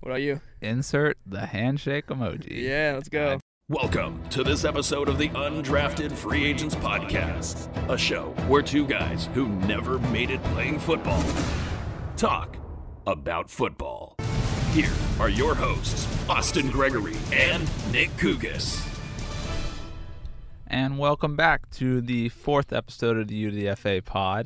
What about you? Insert the handshake emoji. Yeah, let's go. Welcome to this episode of the Undrafted Free Agents Podcast, a show where two guys who never made it playing football talk about football. Here are your hosts, Austin Gregory and Nick Kugas. And welcome back to the fourth episode of the UDFA pod.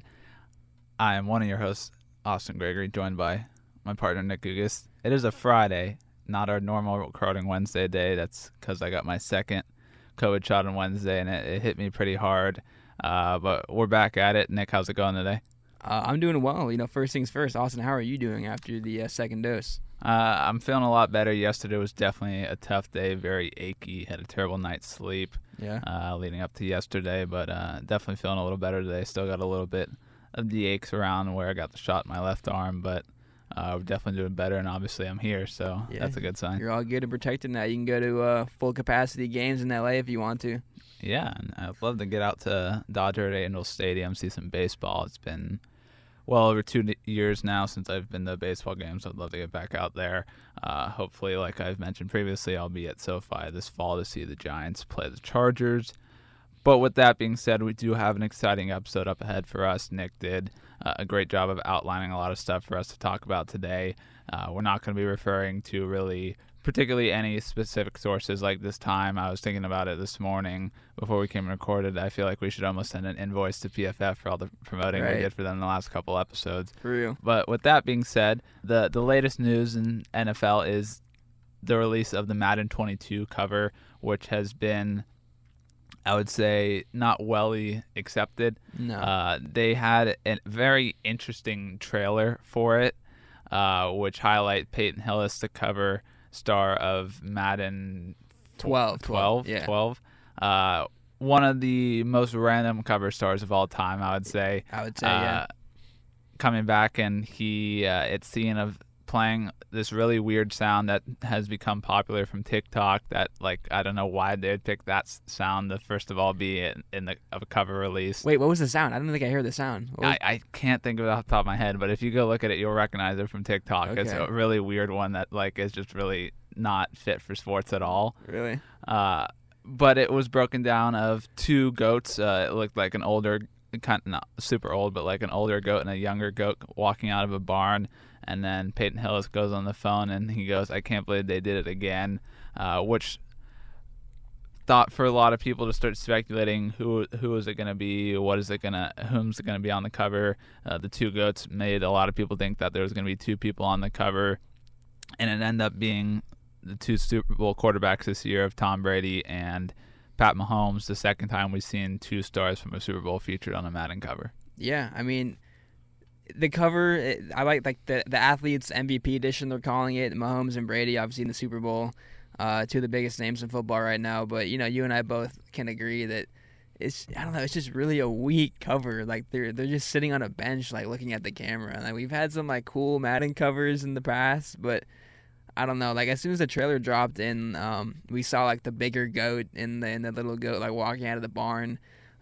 I am one of your hosts, Austin Gregory, joined by my partner, Nick Kugas. It is a Friday, not our normal recording Wednesday day. That's because I got my second COVID shot on Wednesday, and it hit me pretty hard. But we're back at it. Nick, how's it going today? I'm doing well. First things first. Austin, how are you doing after the second dose? I'm feeling a lot better. Yesterday was definitely a tough day, very achy. Had a terrible night's sleep leading up to yesterday, but definitely feeling a little better today. Still got a little bit of the aches around where I got the shot in my left arm, but we're definitely doing better, and obviously I'm here, so that's a good sign. You're all good and protected now. You can go to full-capacity games in L.A. if you want to. Yeah, and I'd love to get out to Dodger at Angel Stadium, see some baseball. It's been well over 2 years now since I've been to baseball games. I'd love to get back out there. Hopefully, like I've mentioned previously, I'll be at SoFi this fall to see the Giants play the Chargers. But with that being said, we do have an exciting episode up ahead for us. Nick did a great job of outlining a lot of stuff for us to talk about today. We're not going to be referring to really particularly any specific sources like this time. I was thinking about it this morning before we came and recorded. I feel like we should almost send an invoice to PFF for all the promoting we did for them in the last couple episodes. For real. But with that being said, the latest news in NFL is the release of the Madden 22 cover, which has been, I would say, not welly accepted. No. They had a very interesting trailer for it, which highlight Peyton Hillis, the cover star of Madden 12. Yeah. 12. One of the most random cover stars of all time, I would say. Yeah. Coming back, and he it's seen of playing this really weird sound that has become popular from TikTok that, like, I don't know why they would pick that sound to first of all be in a cover release. Wait, what was the sound? I don't think I heard the sound. I can't think of it off the top of my head, but if you go look at it, you'll recognize it from TikTok. Okay. It's a really weird one that, like, is just really not fit for sports at all. Really? But it was broken down of two goats. It looked like an older, kind of not super old, but like an older goat and a younger goat walking out of a barn. And then Peyton Hillis goes on the phone and he goes, "I can't believe they did it again," which thought for a lot of people to start speculating who is it going to be, whom's it going to be on the cover. The two goats made a lot of people think that there was going to be two people on the cover, and it ended up being the two Super Bowl quarterbacks this year of Tom Brady and Pat Mahomes, the second time we've seen two stars from a Super Bowl featured on a Madden cover. Yeah, I mean, the cover, I like the athletes MVP edition, they're calling it. Mahomes and Brady, obviously in the Super Bowl, two of the biggest names in football right now. But you and I both can agree that it's just really a weak cover. Like they're just sitting on a bench, like looking at the camera. Like we've had some like cool Madden covers in the past, but I don't know. Like as soon as the trailer dropped in, we saw like the bigger goat and the little goat like walking out of the barn.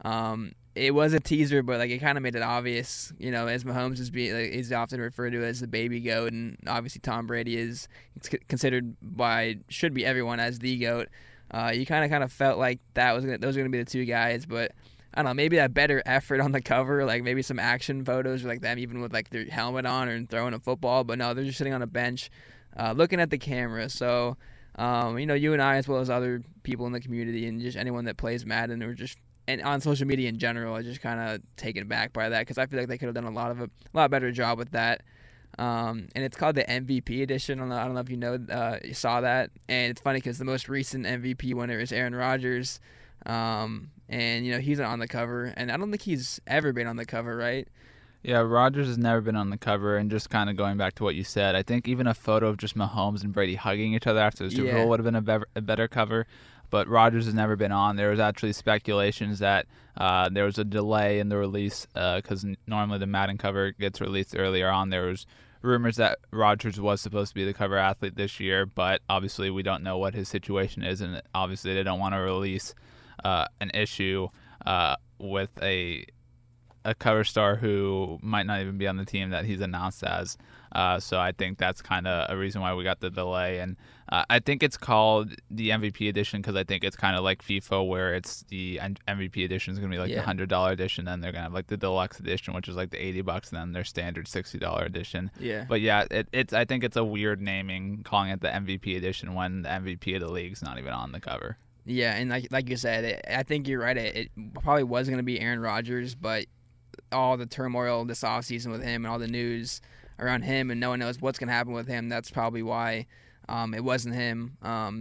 It was a teaser, but like it kind of made it obvious, as Mahomes is often referred to as the baby goat, and obviously Tom Brady is considered should be everyone as the goat. You kind of felt like those were gonna be the two guys, but I don't know, maybe a better effort on the cover, like maybe some action photos or like them even with like their helmet on or throwing a football, but no, they're just sitting on a bench, looking at the camera. So, you and I, as well as other people in the community and just anyone that plays Madden or just and on social media in general, are just kind of taken back by that because I feel like they could have done a lot better job with that. And it's called the MVP edition. I don't know if you saw that. And it's funny because the most recent MVP winner is Aaron Rodgers. And he's on the cover, and I don't think he's ever been on the cover, right? Yeah, Rodgers has never been on the cover, and just kind of going back to what you said, I think even a photo of just Mahomes and Brady hugging each other after the Super Bowl would have been a better cover. But Rodgers has never been on. There was actually speculations that there was a delay in the release because normally the Madden cover gets released earlier on. There was rumors that Rodgers was supposed to be the cover athlete this year, but obviously we don't know what his situation is, and obviously they don't want to release an issue with a cover star who might not even be on the team that he's announced as. So I think that's kind of a reason why we got the delay. And I think it's called the MVP edition because I think it's kind of like FIFA, where it's the MVP edition is going to be like the $100 edition, and they're going to have like the deluxe edition, which is like the $80, and then their standard $60 edition. Yeah. But yeah, it's I think it's a weird naming, calling it the MVP edition when the MVP of the league's not even on the cover. Yeah, and like you said, I think you're right. It probably was going to be Aaron Rodgers, but all the turmoil this offseason with him and all the news around him, and no one knows what's going to happen with him. That's probably why it wasn't him.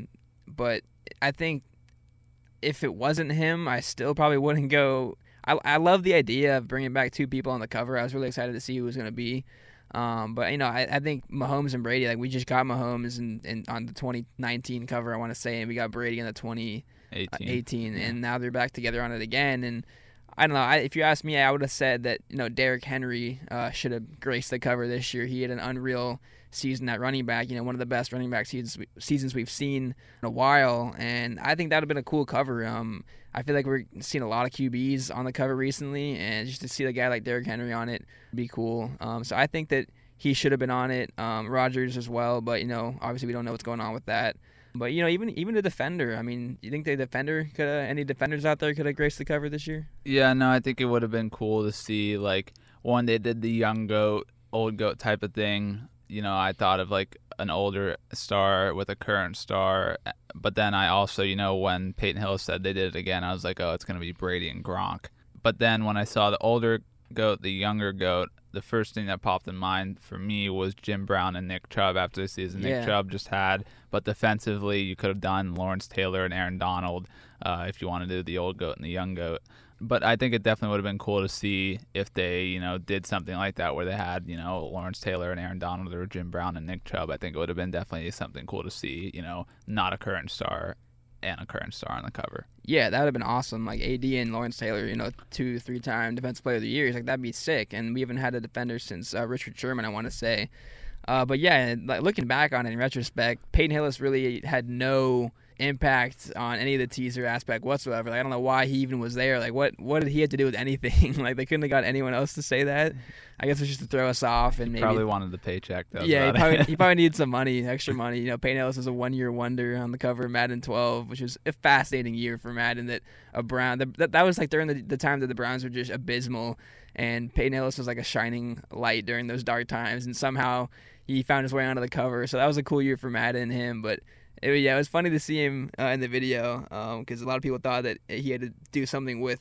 But I think if it wasn't him, I still probably wouldn't go. I love the idea of bringing back two people on the cover. I was really excited to see who it was going to be. But, I think Mahomes and Brady, like we just got Mahomes in on the 2019 cover, I want to say, and we got Brady in the 2018, and now they're back together on it again. And I don't know. If you ask me, I would have said that Derrick Henry should have graced the cover this year. He had an unreal season at running back. One of the best running back seasons we've seen in a while, and I think that would have been a cool cover. I feel like we're seeing a lot of QBs on the cover recently, and just to see a guy like Derrick Henry on it would be cool. So I think that he should have been on it. Rodgers as well, but obviously we don't know what's going on with that. But even the defender. I mean, you think any defenders out there could have graced the cover this year? Yeah, no, I think it would have been cool to see like one they did the young goat, old goat type of thing. I thought of like an older star with a current star, but then I also, when Peyton Hillis said they did it again, I was like, oh, it's gonna be Brady and Gronk. But then when I saw the older goat, the younger goat, the first thing that popped in mind for me was Jim Brown and Nick Chubb after the season Nick Chubb just had. But defensively, you could have done Lawrence Taylor and Aaron Donald if you want to do the old goat and the young goat. But I think it definitely would have been cool to see if they, did something like that where they had, Lawrence Taylor and Aaron Donald or Jim Brown and Nick Chubb. I think it would have been definitely something cool to see, not a current star and a current star on the cover. Yeah, that would have been awesome. Like AD and Lawrence Taylor, 2-3-time Defensive Player of the Year. Like that'd be sick. And we haven't had a defender since Richard Sherman, I want to say. But yeah, like looking back on it in retrospect, Peyton Hillis really had no impact on any of the teaser aspect whatsoever. Like I don't know why he even was there. Like what did he have to do with anything? Like they couldn't have got anyone else to say that. I guess it was just to throw us off and maybe probably wanted the paycheck. He probably needed some money, extra money. Peyton Hillis is a one-year wonder on the cover of Madden 12, which was a fascinating year for Madden. That was like during the time that the Browns were just abysmal, and Peyton Hillis was like a shining light during those dark times, and somehow he found his way onto the cover. So that was a cool year for Madden and him, but. It was funny to see him in the video because a lot of people thought that he had to do something with,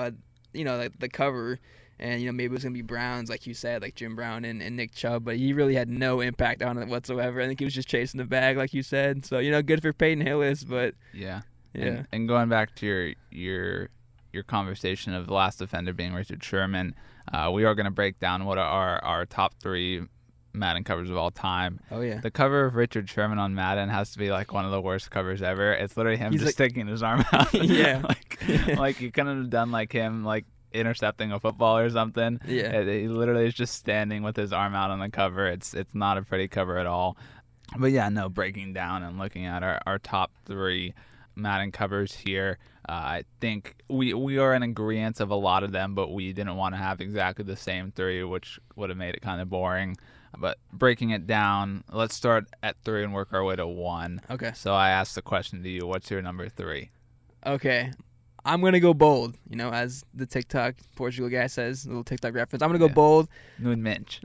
the cover, and maybe it was gonna be Browns, like you said, like Jim Brown and Nick Chubb, but he really had no impact on it whatsoever. I think he was just chasing the bag, like you said. So good for Peyton Hillis, but yeah. And going back to your conversation of the last defender being Richard Sherman, we are gonna break down what are our top 3 Madden covers of all time. Oh yeah. The cover of Richard Sherman on Madden has to be like one of the worst covers ever. It's literally him just sticking his arm out. Yeah. like you couldn't have done like him like intercepting a football or something. Yeah. He literally is just standing with his arm out on the cover. It's not a pretty cover at all. But yeah, no, breaking down and looking at our top 3 Madden covers here. I think we are in agreement of a lot of them, but we didn't want to have exactly the same 3, which would have made it kind of boring. But breaking it down, let's start at 3 and work our way to 1. Okay. So I asked the question to you, what's your number 3? Okay. I'm going to go bold, as the TikTok Portugal guy says, a little TikTok reference. I'm going to go bold. Nuno Mendes.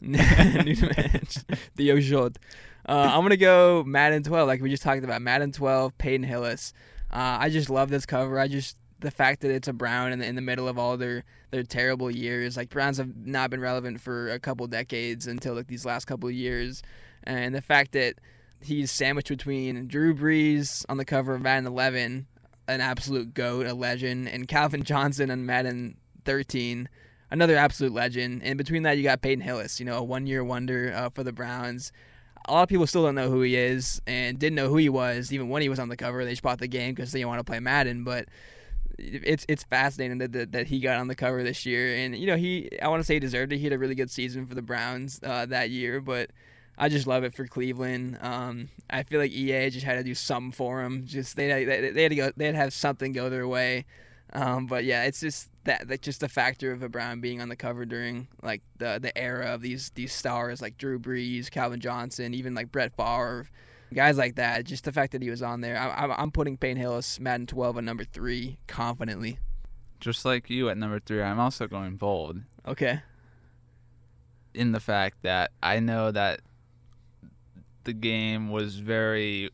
The Ojot. I'm going to go Madden 12, like we just talked about. Madden 12, Peyton Hillis. I just love this cover. The fact that it's a Brown in the middle of all their terrible years. Like Browns have not been relevant for a couple decades until like these last couple of years. And the fact that he's sandwiched between Drew Brees on the cover of Madden 11, an absolute GOAT, a legend, and Calvin Johnson on Madden 13, another absolute legend. And between that, you got Peyton Hillis, a one-year wonder for the Browns. A lot of people still don't know who he is and didn't know who he was even when he was on the cover. They just bought the game because they want to play Madden, but it's fascinating that he got on the cover this year. And, I want to say he deserved it. He had a really good season for the Browns that year, but I just love it for Cleveland. I feel like EA just had to do something for him. Just they had to have something go their way. But yeah, it's just that just the factor of a Brown being on the cover during like the era of these stars like Drew Brees, Calvin Johnson, even like Brett Favre, guys like that. Just the fact that he was on there. I'm putting Payne Hillis, Madden 12 at number 3 confidently. Just like you at number 3, I'm also going bold. Okay. In the fact that I know that the game was very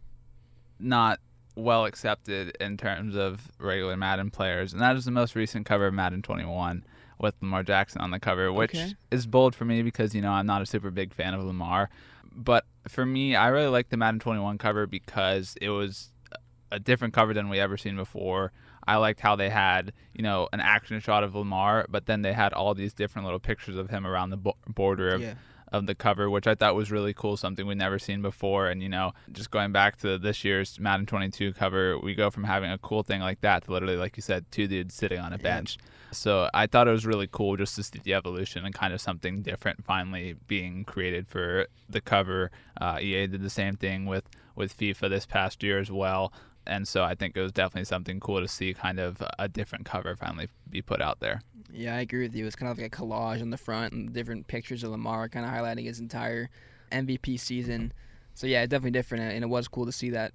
not well accepted in terms of regular Madden players, and that is the most recent cover of Madden 21 with Lamar Jackson on the cover, which is bold for me because, I'm not a super big fan of Lamar. But for me, I really like the Madden 21 cover because it was a different cover than we ever seen before. I liked how they had, an action shot of Lamar, but then they had all these different little pictures of him around the border of the cover, which I thought was really cool, something we'd never seen before. And, just going back to this year's Madden 22 cover, we go from having a cool thing like that to literally, like you said, 2 dudes sitting on a bench. So I thought it was really cool just to see the evolution and kind of something different finally being created for the cover. EA did the same thing with FIFA this past year as well. And so I think it was definitely something cool to see kind of a different cover finally be put out there. Yeah, I agree with you. It's kind of like a collage on the front and different pictures of Lamar kind of highlighting his entire MVP season. So, yeah, definitely different, and it was cool to see that.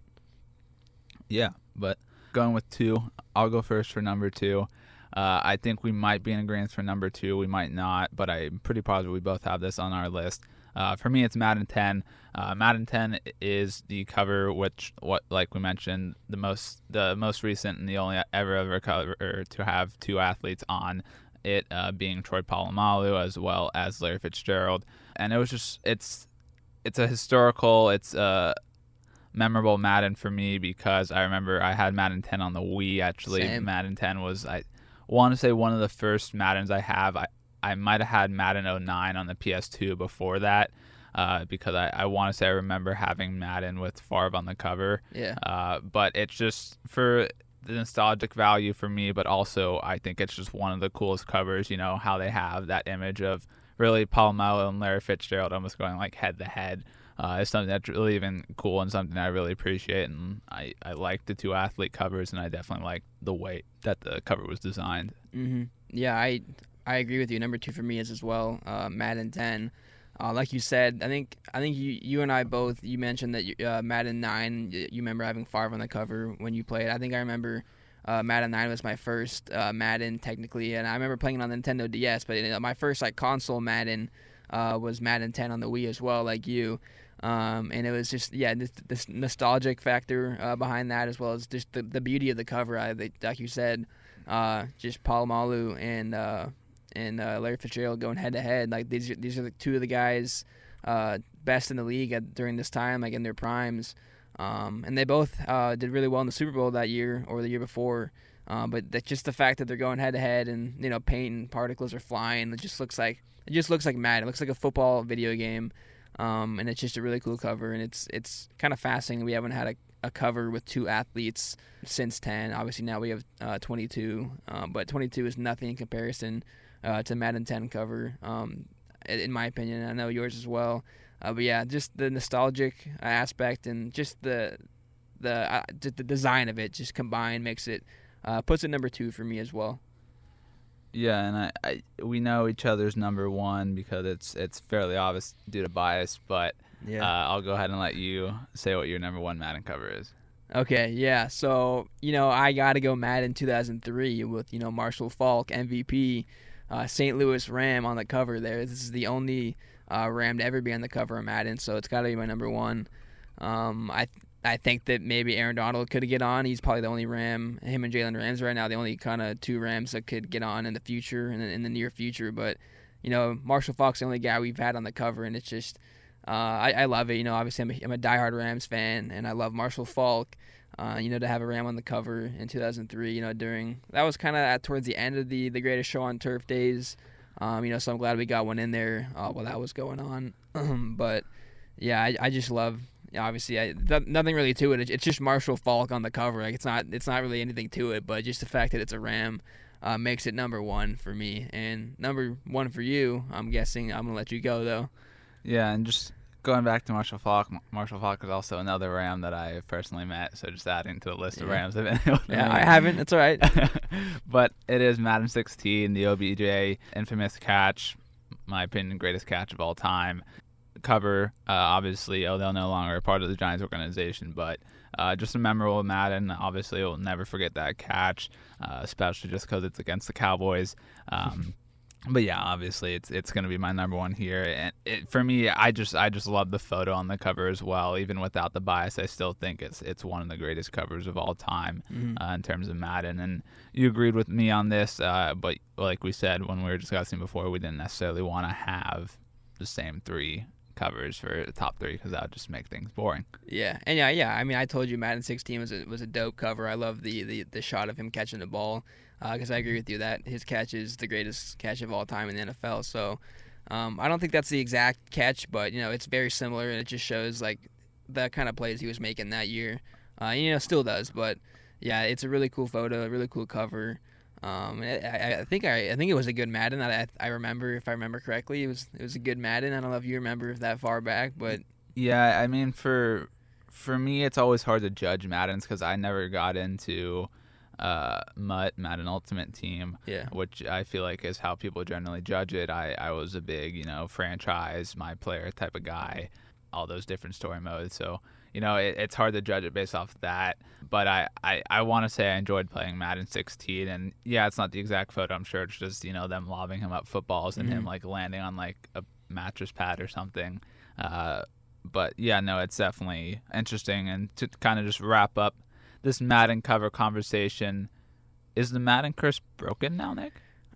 Yeah, but going with 2, I'll go first for number 2. I think we might be in agreement for number 2. We might not, but I'm pretty positive we both have this on our list. For me, it's Madden 10. Madden 10 is the cover, like we mentioned, the most recent and the only ever cover to have 2 athletes on it, being Troy Polamalu as well as Larry Fitzgerald. And it was just it's a historical, it's a memorable Madden for me because I remember I had Madden 10 on the Wii. Actually, Same. Madden 10 was, I want to say, one of the first Maddens I have. I might have had Madden 09 on the PS2 before that, because I want to say I remember having Madden with Favre on the cover. Yeah. But it's just for the nostalgic value for me, but also I think it's just one of the coolest covers, how they have that image of really Polamalu and Larry Fitzgerald almost going like head to head. It's something that's really even cool and something I really appreciate, and I like the 2 athlete covers, and I definitely like the way that the cover was designed. Mm-hmm. Yeah, I agree with you. Number 2 for me is as well Madden 10. Like you said, I think you and I both, you mentioned that Madden 9, you remember having Favre on the cover when you played. I think I remember Madden 9 was my first Madden technically, and I remember playing it on the Nintendo DS, but my first like Madden was Madden 10 on the Wii as well, like you. And it was just, this nostalgic factor behind that, as well as just the beauty of the cover. Like you said, just Polamalu and Larry Fitzgerald going head to head. Like these are the 2 of the guys best in the league during this time, like in their primes. And they both did really well in the Super Bowl that year or the year before. But that's just the fact that they're going head to head, and paint and particles are flying. It just looks like Madden. It looks like a football video game. And it's just a really cool cover, and it's kind of fascinating. We haven't had a cover with 2 athletes since 10. Obviously now we have 22, but 22 is nothing in comparison to Madden 10 cover, in my opinion. I know yours as well. But yeah, just the nostalgic aspect and just the design of it just combined makes it puts it number 2 for me as well. Yeah, and we know each other's number 1 because it's fairly obvious due to bias, but I'll go ahead and let you say what your number 1 Madden cover is. Okay, yeah. So, I got to go Madden 2003 with, Marshall Faulk, MVP, St. Louis Ram on the cover there. This is the only Ram to ever be on the cover of Madden, so it's got to be my number 1. I think that maybe Aaron Donald could get on. He's probably the only Ram, him and Jalen Ramsey right now, the only kind of 2 Rams that could get on in the future, in the near future. But, Marshall Faulk's the only guy we've had on the cover, and it's just, I love it. Obviously I'm a diehard Rams fan, and I love Marshall Faulk. To have a Ram on the cover in 2003, that was kind of towards the end of the Greatest Show on Turf days. So I'm glad we got one in there while that was going on. But, yeah, I just love... Obviously, nothing really to it. It's just Marshall Faulk on the cover. Like it's not really anything to it, but just the fact that it's a Ram makes it number 1 for me. And number 1 for you, I'm guessing. I'm gonna let you go though. Yeah, and just going back to Marshall Faulk. Marshall Faulk is also another Ram that I personally met. So just adding to the list of Rams I've been able to meet. I haven't. It's all right. But it is Madden 16, the OBJ infamous catch, my opinion, greatest catch of all time. Cover, obviously, they're no longer a part of the Giants organization, but just a memorable Madden. Obviously, we'll never forget that catch, especially just because it's against the Cowboys. But yeah, obviously, it's going to be my number one here. And for me, I just love the photo on the cover as well. Even without the bias, I still think it's one of the greatest covers of all time in terms of Madden. And you agreed with me on this, but like we said when we were discussing before, we didn't necessarily want to have the same three covers for the top three because that would just make things boring. Yeah, and yeah. I mean, I told you Madden 16 was a dope cover. I love the shot of him catching the ball because I agree with you that his catch is the greatest catch of all time in the NFL. So I don't think that's the exact catch, but it's very similar, and it just shows like the kind of plays he was making that year. Still does, but yeah, it's a really cool photo, a really cool cover. I think it was a good Madden. I remember, if I remember correctly, it was a good Madden. I don't know if you remember that far back, but yeah, I mean for me, it's always hard to judge Maddens because I never got into Madden Ultimate Team, which I feel like is how people generally judge it. I was a big franchise, my player type of guy, all those different story modes. So it's hard to judge it based off of that. But I want to say I enjoyed playing Madden 16. And, yeah, it's not the exact photo. I'm sure it's just, them lobbing him up footballs and him, like, landing on, like, a mattress pad or something. But, yeah, no, it's definitely interesting. And to kind of just wrap up this Madden cover conversation, is the Madden curse broken now, Nick?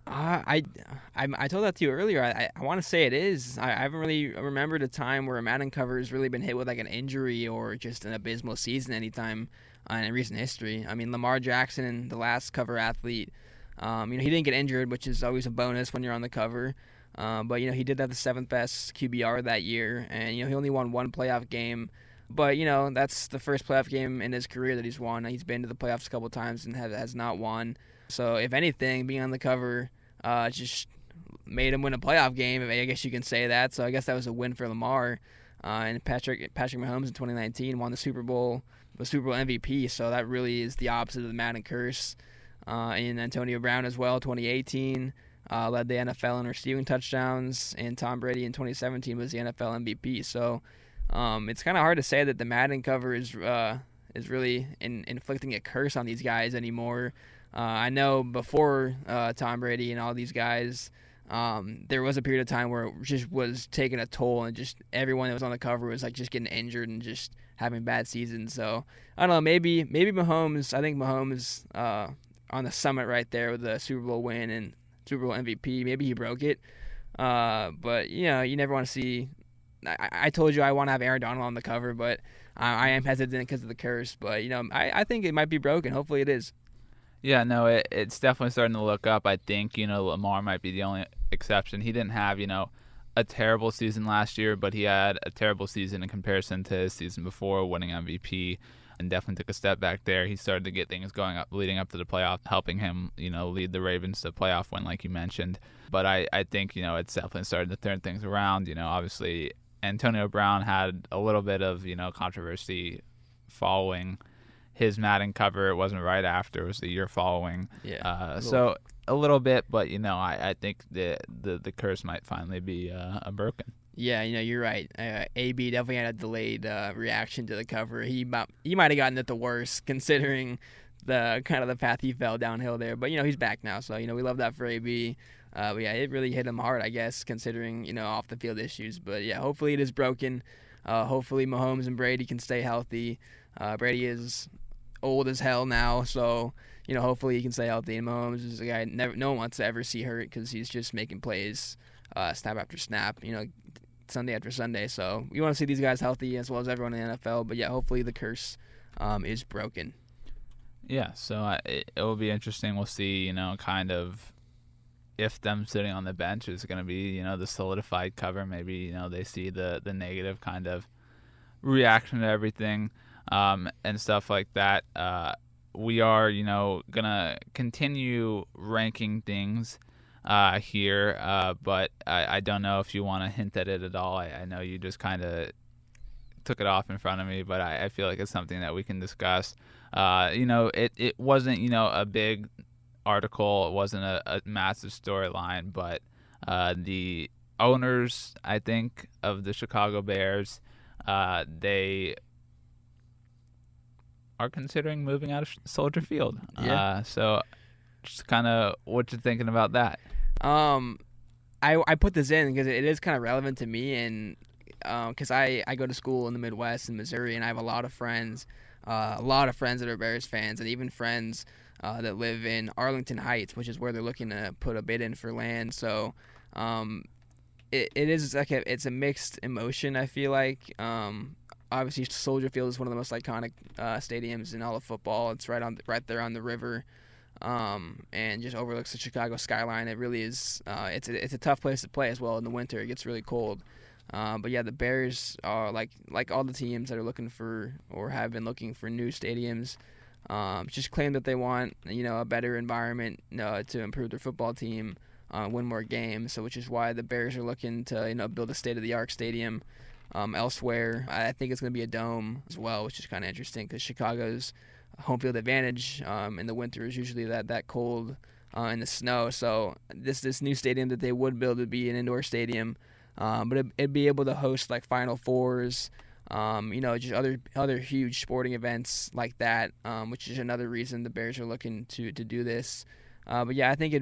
I told that to you earlier. I want to say it is. I haven't really remembered a time where a Madden cover has really been hit with like an injury or just an abysmal season anytime in recent history. I mean, Lamar Jackson, the last cover athlete, he didn't get injured, which is always a bonus when you're on the cover. But he did have the 7th best QBR that year, and he only won one playoff game. But that's the first playoff game in his career that he's won. He's been to the playoffs a couple times and has not won. So if anything, being on the cover just made him win a playoff game. I guess you can say that. So I guess that was a win for Lamar. And Patrick Mahomes in 2019 won the Super Bowl MVP. So that really is the opposite of the Madden curse. And Antonio Brown as well, 2018 led the NFL in receiving touchdowns, and Tom Brady in 2017 was the NFL MVP. So it's kind of hard to say that the Madden cover is really inflicting a curse on these guys anymore. I know before Tom Brady and all these guys, there was a period of time where it just was taking a toll, and just everyone that was on the cover was like just getting injured and just having bad seasons. So I don't know, maybe Mahomes. I think Mahomes on the summit right there with the Super Bowl win and Super Bowl MVP. Maybe he broke it, but you never want to see. I told you I want to have Aaron Donald on the cover, but I am hesitant because of the curse. But I think it might be broken. Hopefully it is. Yeah, no, it's definitely starting to look up. I think, Lamar might be the only exception. He didn't have, a terrible season last year, but he had a terrible season in comparison to his season before, winning MVP, and definitely took a step back there. He started to get things going up, leading up to the playoff, helping him, lead the Ravens to playoff win, like you mentioned. But I think, it's definitely starting to turn things around. Obviously, Antonio Brown had a little bit of, controversy following his Madden cover. It wasn't right after; it was the year following. Yeah. So a little bit, but I think the curse might finally be broken. Yeah, you're right. AB definitely had a delayed reaction to the cover. He might have gotten it the worst considering the kind of the path he fell downhill there. But he's back now, so we love that for AB. But yeah, it really hit him hard, I guess, considering off the field issues. But yeah, hopefully it is broken. Hopefully Mahomes and Brady can stay healthy. Brady is old as hell now, so hopefully he can stay healthy. And Mahomes is a guy no one wants to ever see hurt because he's just making plays snap after snap, Sunday after Sunday. So we want to see these guys healthy as well as everyone in the NFL. But yeah, hopefully the curse is broken. Yeah, so it will be interesting. We'll see, kind of if them sitting on the bench is going to be, the solidified cover. Maybe, they see the negative kind of reaction to everything. And stuff like that. We are, going to continue ranking things here, but I don't know if you want to hint at it at all. I know you just kind of took it off in front of me, but I feel like it's something that we can discuss. It wasn't, a big article. It wasn't a massive storyline, but the owners, I think, of the Chicago Bears, they are considering moving out of Soldier Field. Yeah. So just kind of what you're thinking about that. I put this in because it is kind of relevant to me, and because I go to school in the Midwest in Missouri, and I have a lot of friends that are Bears fans, and even friends that live in Arlington Heights, which is where they're looking to put a bid in for land. So it is like it's a mixed emotion, I feel like. Obviously, Soldier Field is one of the most iconic stadiums in all of football. It's right there on the river, and just overlooks the Chicago skyline. It really is. It's a tough place to play as well in the winter. It gets really cold. But yeah, the Bears are like all the teams that are looking for or have been looking for new stadiums. Just claim that they want a better environment to improve their football team, win more games. So which is why the Bears are looking to build a state-of-the-art stadium elsewhere. I think it's going to be a dome as well, which is kind of interesting because Chicago's home field advantage in the winter is usually that cold in the snow. So this new stadium that they would build would be an indoor stadium, but it'd be able to host like Final Fours, just other huge sporting events like that, which is another reason the Bears are looking to do this. But yeah, I think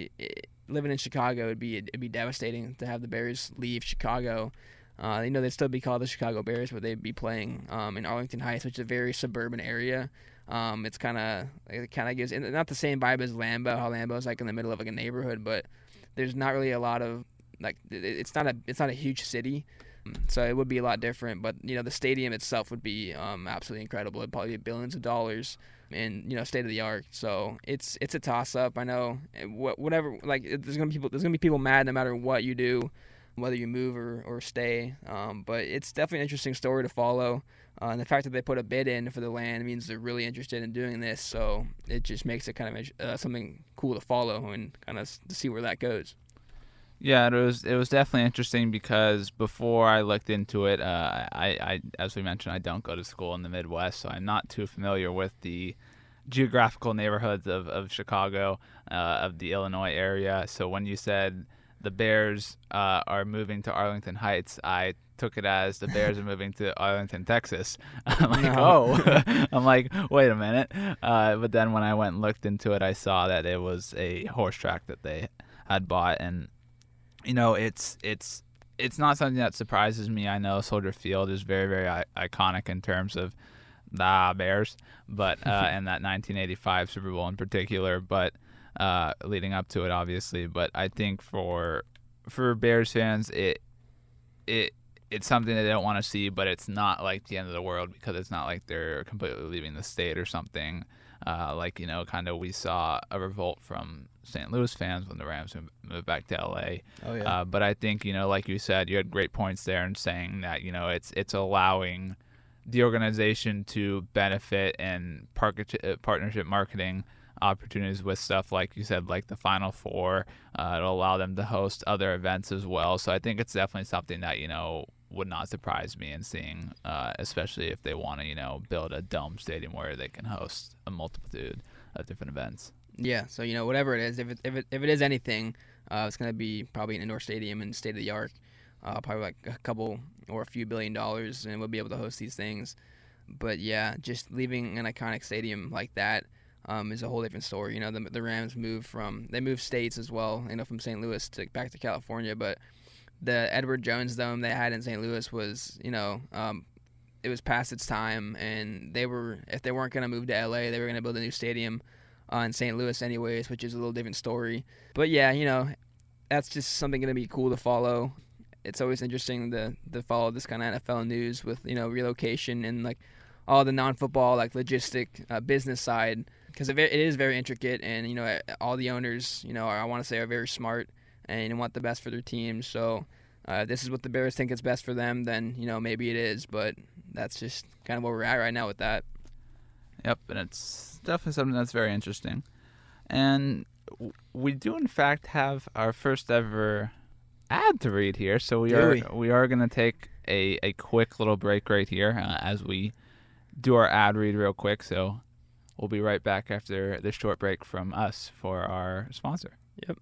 living in Chicago, it'd be devastating to have the Bears leave Chicago. They'd still be called the Chicago Bears, but they'd be playing in Arlington Heights, which is a very suburban area. It kind of gives not the same vibe as Lambeau, how Lambeau's like in the middle of like a neighborhood, but there's not really a lot of it's not a huge city, so it would be a lot different. But the stadium itself would be absolutely incredible. It'd probably be billions of dollars and state of the art. So it's a toss up. I know whatever. Like there's gonna be people mad no matter what you do, whether you move or stay. But it's definitely an interesting story to follow. And the fact that they put a bid in for the land means they're really interested in doing this. So it just makes it kind of something cool to follow and kind of to see where that goes. Yeah, it was definitely interesting because before I looked into it, I as we mentioned, I don't go to school in the Midwest, so I'm not too familiar with the geographical neighborhoods of Chicago, of the Illinois area. So when you said the Bears are moving to Arlington Heights, I took it as the Bears are moving to Arlington, Texas. I'm like, no. I'm like, wait a minute. But then when I went and looked into it, I saw that it was a horse track that they had bought, and it's not something that surprises me. I know Soldier Field is very, very iconic in terms of the Bears, but and that 1985 Super Bowl in particular, but leading up to it, obviously. But I think for Bears fans, it's something that they don't want to see, but it's not like the end of the world because it's not like they're completely leaving the state or something. Kind of we saw a revolt from St. Louis fans when the Rams moved back to LA. Oh, yeah. But I think, like you said, you had great points there in saying that, it's allowing the organization to benefit and partnership marketing opportunities with stuff like you said, like the Final Four. It'll allow them to host other events as well. So I think it's definitely something that, would not surprise me in seeing, especially if they want to, build a dome stadium where they can host a multitude of different events. Yeah, so whatever it is, if it is anything, it's gonna be probably an indoor stadium and state of the art, probably like a couple or a few $1 billion, and we'll be able to host these things. But yeah, just leaving an iconic stadium like that is a whole different story. The Rams moved states as well, from St. Louis back to California, but the Edward Jones Dome they had in St. Louis was, it was past its time, and if they weren't gonna move to LA, they were gonna build a new stadium in St. Louis anyways, which is a little different story. But yeah, that's just something going to be cool to follow. It's always interesting to follow this kind of NFL news with, relocation and like all the non-football, like logistic business side, because it is very intricate, and, all the owners, I want to say are very smart and want the best for their team. So if this is what the Bears think is best for them, then, maybe it is, but that's just kind of where we're at right now with that. Yep, and it's definitely something that's very interesting. And we do, in fact, have our first ever ad to read here. So we are going to take a quick little break right here as we do our ad read real quick. So we'll be right back after this short break from us for our sponsor. Yep.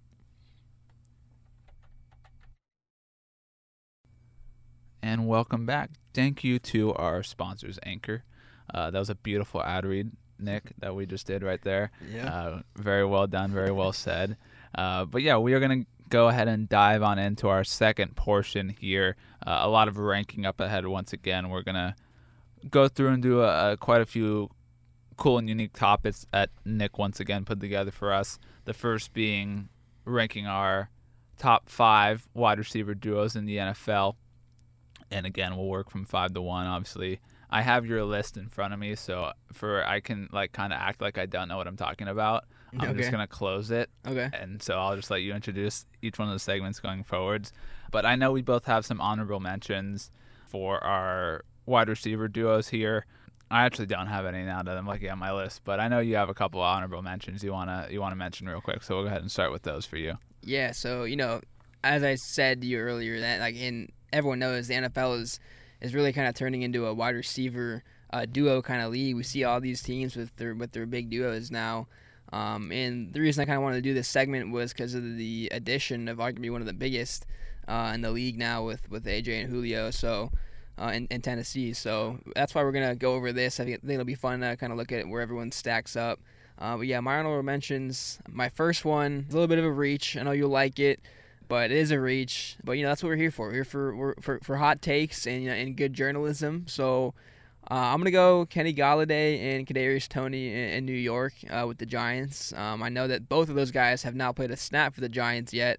And welcome back. Thank you to our sponsors, Anchor. That was a beautiful ad read, Nick, that we just did right there. Yeah. Very well done, very well said. But yeah, we are going to go ahead and dive on into our second portion here. A lot of ranking up ahead once again. We're going to go through and do quite a few cool and unique topics that Nick once again put together for us. The first being ranking our top 5 wide receiver duos in the NFL. And again, we'll work from 5 to 1. Obviously, I have your list in front of me, so I can kind of act like I don't know what I'm talking about. I'm just gonna close it. Okay. And so I'll just let you introduce each one of the segments going forwards. But I know we both have some honorable mentions for our wide receiver duos here. I actually don't have any now that I'm looking at my list, but I know you have a couple of honorable mentions you wanna mention real quick. So we'll go ahead and start with those for you. Yeah. So as I said to you earlier, that everyone knows the NFL is really kind of turning into a wide receiver duo kind of league. We see all these teams with their big duos now. And the reason I kind of wanted to do this segment was because of the addition of arguably one of the biggest in the league now with AJ and Julio. So in Tennessee. So that's why we're gonna go over this. I think it'll be fun to kind of look at where everyone stacks up. But yeah, my honorable mentions. My first one is a little bit of a reach. I know you'll like it, but it is a reach. But that's what we're here for. We're here for hot takes and good journalism. So I'm gonna go Kenny Golladay and Kadarius Toney in New York with the Giants. I know that both of those guys have not played a snap for the Giants yet.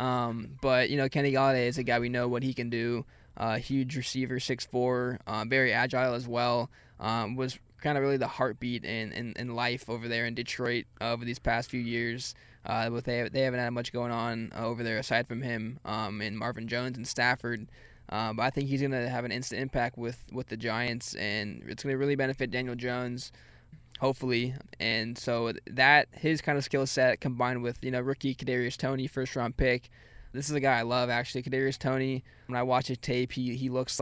But Kenny Golladay is a guy we know what he can do. Huge receiver, 6'4", very agile as well. Was kind of really the heartbeat in life over there in Detroit over these past few years. But they haven't had much going on over there aside from him and Marvin Jones and Stafford. But I think he's going to have an instant impact with the Giants, and it's going to really benefit Daniel Jones, hopefully. And so that his kind of skill set combined with rookie Kadarius Toney, first round pick. This is a guy I love actually, Kadarius Toney. When I watch his tape, he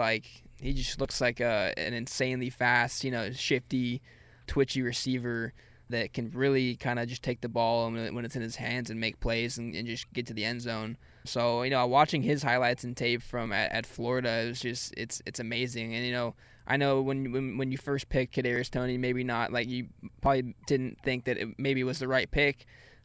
just looks like an insanely fast, shifty, twitchy receiver that can really kind of just take the ball when it's in his hands and make plays and just get to the end zone. So watching his highlights and tape from at Florida, it was just it's amazing. And I know when you first picked Kadarius Toney, maybe not, like, you probably didn't think that it maybe was the right pick.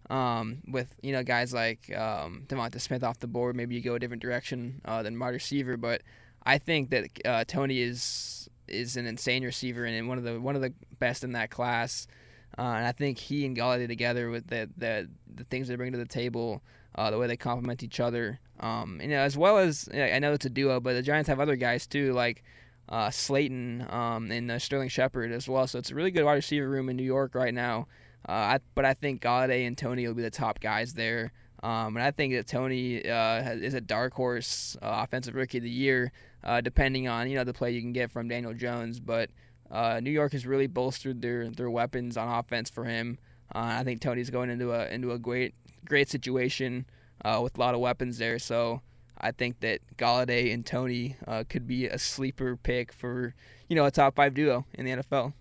With guys like Devonta Smith off the board, maybe you go a different direction than wide receiver. But I think that Toney is an insane receiver and one of the best in that class. And I think he and Golladay together with the things they bring to the table, the way they complement each other, as well as I know it's a duo, but the Giants have other guys too, like Slayton and Sterling Shepard as well. So it's a really good wide receiver room in New York right now. But I think Golladay and Toney will be the top guys there. And I think that Toney is a dark horse offensive rookie of the year, depending on the play you can get from Daniel Jones. But New York has really bolstered their weapons on offense for him. I think Toney's going into a great situation with a lot of weapons there. So I think that Golladay and Toney could be a sleeper pick for a top 5 duo in the NFL.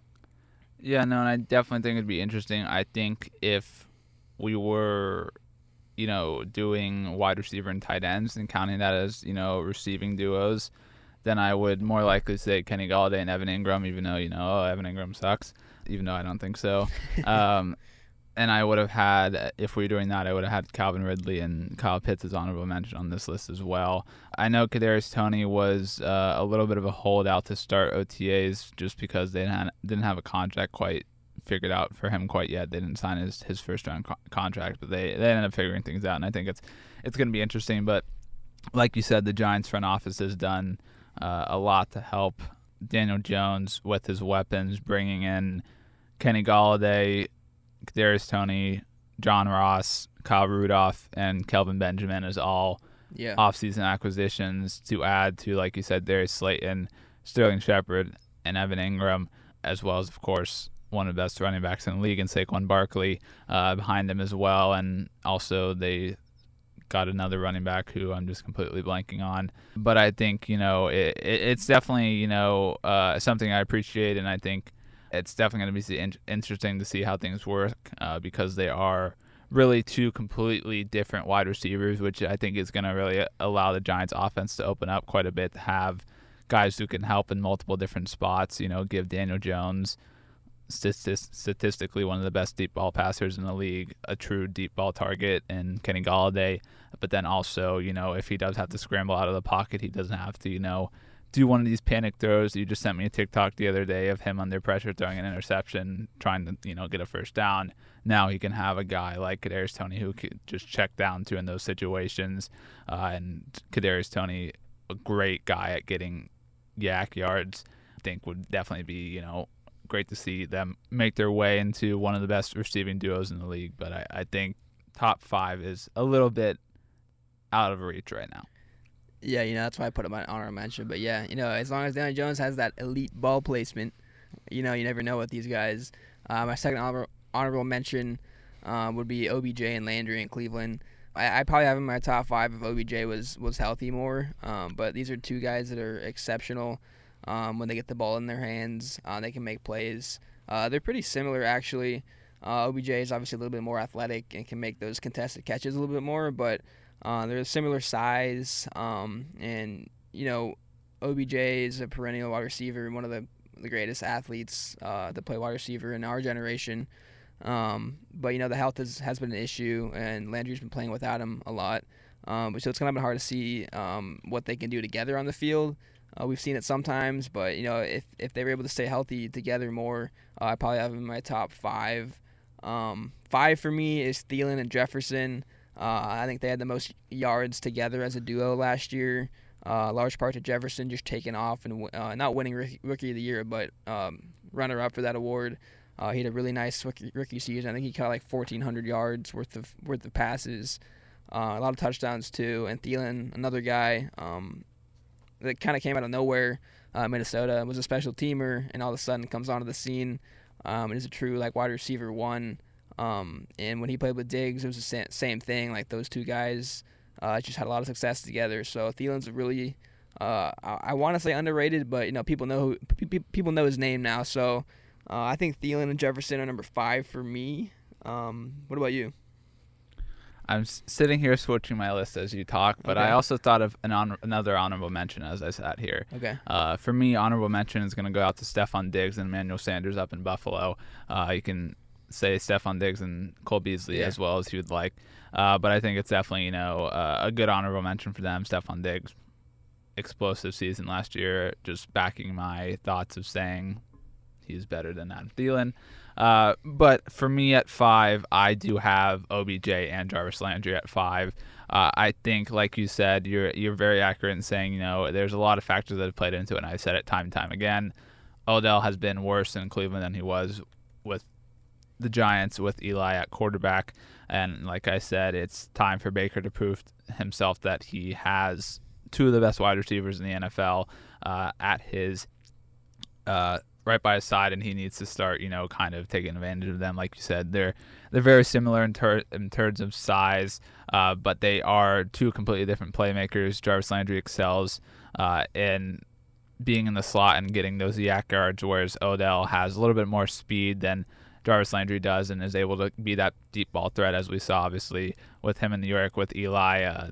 Yeah, no, and I definitely think it'd be interesting. I think if we were, doing wide receiver and tight ends and counting that as, receiving duos, then I would more likely say Kenny Golladay and Evan Ingram, even though, Evan Ingram sucks, even though I don't think so. And I would have had, if we were doing that, I would have had Calvin Ridley and Kyle Pitts as honorable mention on this list as well. I know Kadarius Toney was a little bit of a holdout to start OTAs just because they didn't have a contract quite figured out for him quite yet. They didn't sign his first round contract, but they ended up figuring things out, and I think it's going to be interesting. But like you said, the Giants front office has done a lot to help Daniel Jones with his weapons, bringing in Kenny Golladay, Kadarius Toney, John Ross, Kyle Rudolph, and Kelvin Benjamin as all offseason acquisitions to add to, like you said, Darius Slayton, Sterling Shepard, and Evan Ingram, as well as, of course, one of the best running backs in the league in Saquon Barkley behind them as well. And also they got another running back who I'm just completely blanking on. But I think, it's definitely, something I appreciate, and I think it's definitely going to be interesting to see how things work because they are really two completely different wide receivers, which I think is going to really allow the Giants offense to open up quite a bit, to have guys who can help in multiple different spots, give Daniel Jones, statistically one of the best deep ball passers in the league, a true deep ball target, and Kenny Golladay. But then also, if he does have to scramble out of the pocket, he doesn't have to, do one of these panic throws. You just sent me a TikTok the other day of him under pressure throwing an interception, trying to, get a first down. Now he can have a guy like Kadarius Toney who could just check down to in those situations. And Kadarius Toney, a great guy at getting yak yards, I think would definitely be, great to see them make their way into one of the best receiving duos in the league. But I think top 5 is a little bit out of reach right now. Yeah, that's why I put him on honorable mention. But yeah, as long as Daniel Jones has that elite ball placement, you never know with these guys. My second honorable mention would be OBJ and Landry in Cleveland. I probably have him in my top 5 if OBJ was healthy more. But these are two guys that are exceptional. When they get the ball in their hands, they can make plays. They're pretty similar, actually. OBJ is obviously a little bit more athletic and can make those contested catches a little bit more, but they're a similar size. And, OBJ is a perennial wide receiver, one of the greatest athletes to play wide receiver in our generation. But, the health has been an issue, and Landry's been playing without him a lot. So it's kind of been hard to see what they can do together on the field. We've seen it sometimes, but, if they were able to stay healthy together more, I probably have them in my top 5. 5 for me is Thielen and Jefferson. I think they had the most yards together as a duo last year. Large part to Jefferson just taking off and not winning Rookie of the Year, but runner-up for that award. He had a really nice rookie season. I think he caught like 1,400 yards worth of passes. A lot of touchdowns too. And Thielen, another guy that kind of came out of nowhere. Minnesota was a special teamer, and all of a sudden comes onto the scene and is a true wide receiver 1. And when he played with Diggs, it was the same thing. Like, those two guys just had a lot of success together. So Thielen's a really, I want to say underrated, but people know his name now. So I think Thielen and Jefferson are number 5 for me. What about you? I'm sitting here switching my list as you talk, but Okay. I also thought of another honorable mention as I sat here. Okay. For me, honorable mention is going to go out to Stephon Diggs and Emmanuel Sanders up in Buffalo. You can say Stephon Diggs and Cole Beasley as well as you would like, but I think it's definitely a good honorable mention for them. Stephon Diggs, explosive season last year, just backing my thoughts of saying he's better than Adam Thielen. But for me at 5, I do have OBJ and Jarvis Landry at 5. I think, like you said, you're very accurate in saying, there's a lot of factors that have played into it, and I've said it time and time again. Odell has been worse in Cleveland than he was with the Giants with Eli at quarterback. And like I said, it's time for Baker to prove himself that he has 2 of the best wide receivers in the NFL at his right by his side, and he needs to start, kind of taking advantage of them. Like you said, they're very similar in terms of size, but they are 2 completely different playmakers. Jarvis Landry excels in being in the slot and getting those yak yards, whereas Odell has a little bit more speed than Jarvis Landry does and is able to be that deep ball threat, as we saw, obviously, with him in New York with Eli.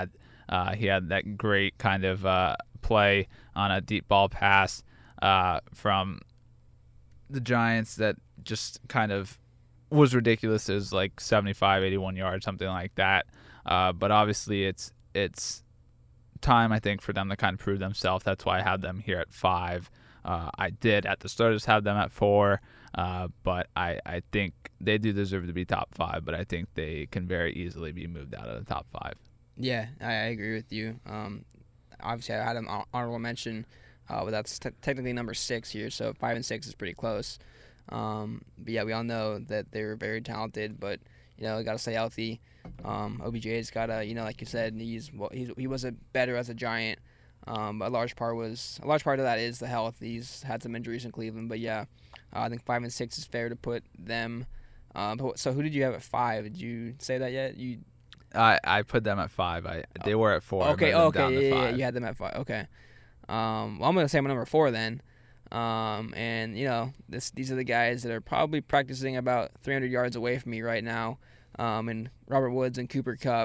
He had that great kind of play on a deep ball pass from the Giants that just kind of was ridiculous. It was like 75, 81 yards, something like that. But obviously it's time, I think, for them to kind of prove themselves. That's why I had them here at 5. I did at the start just have them at 4, but I think they do deserve to be top 5, but I think they can very easily be moved out of the top 5. Yeah, I agree with you. Obviously, I had an honorable mention, but that's technically number 6 here, so 5 and 6 is pretty close. But yeah, we all know that they're very talented, but got to stay healthy. OBJ's got to, like you said, he was better as a Giant. But a large part of that is the health. He's had some injuries in Cleveland, but yeah, I think 5 and 6 is fair to put them. So who did you have at 5? Did you say that yet? I put them at 5. They were at 4. Okay, I moved them down to yeah, 5. you had them at 5. Okay. Well, I'm gonna say my number 4 then. And these are the guys that are probably practicing about 300 yards away from me right now. And Robert Woods and Cooper Kupp.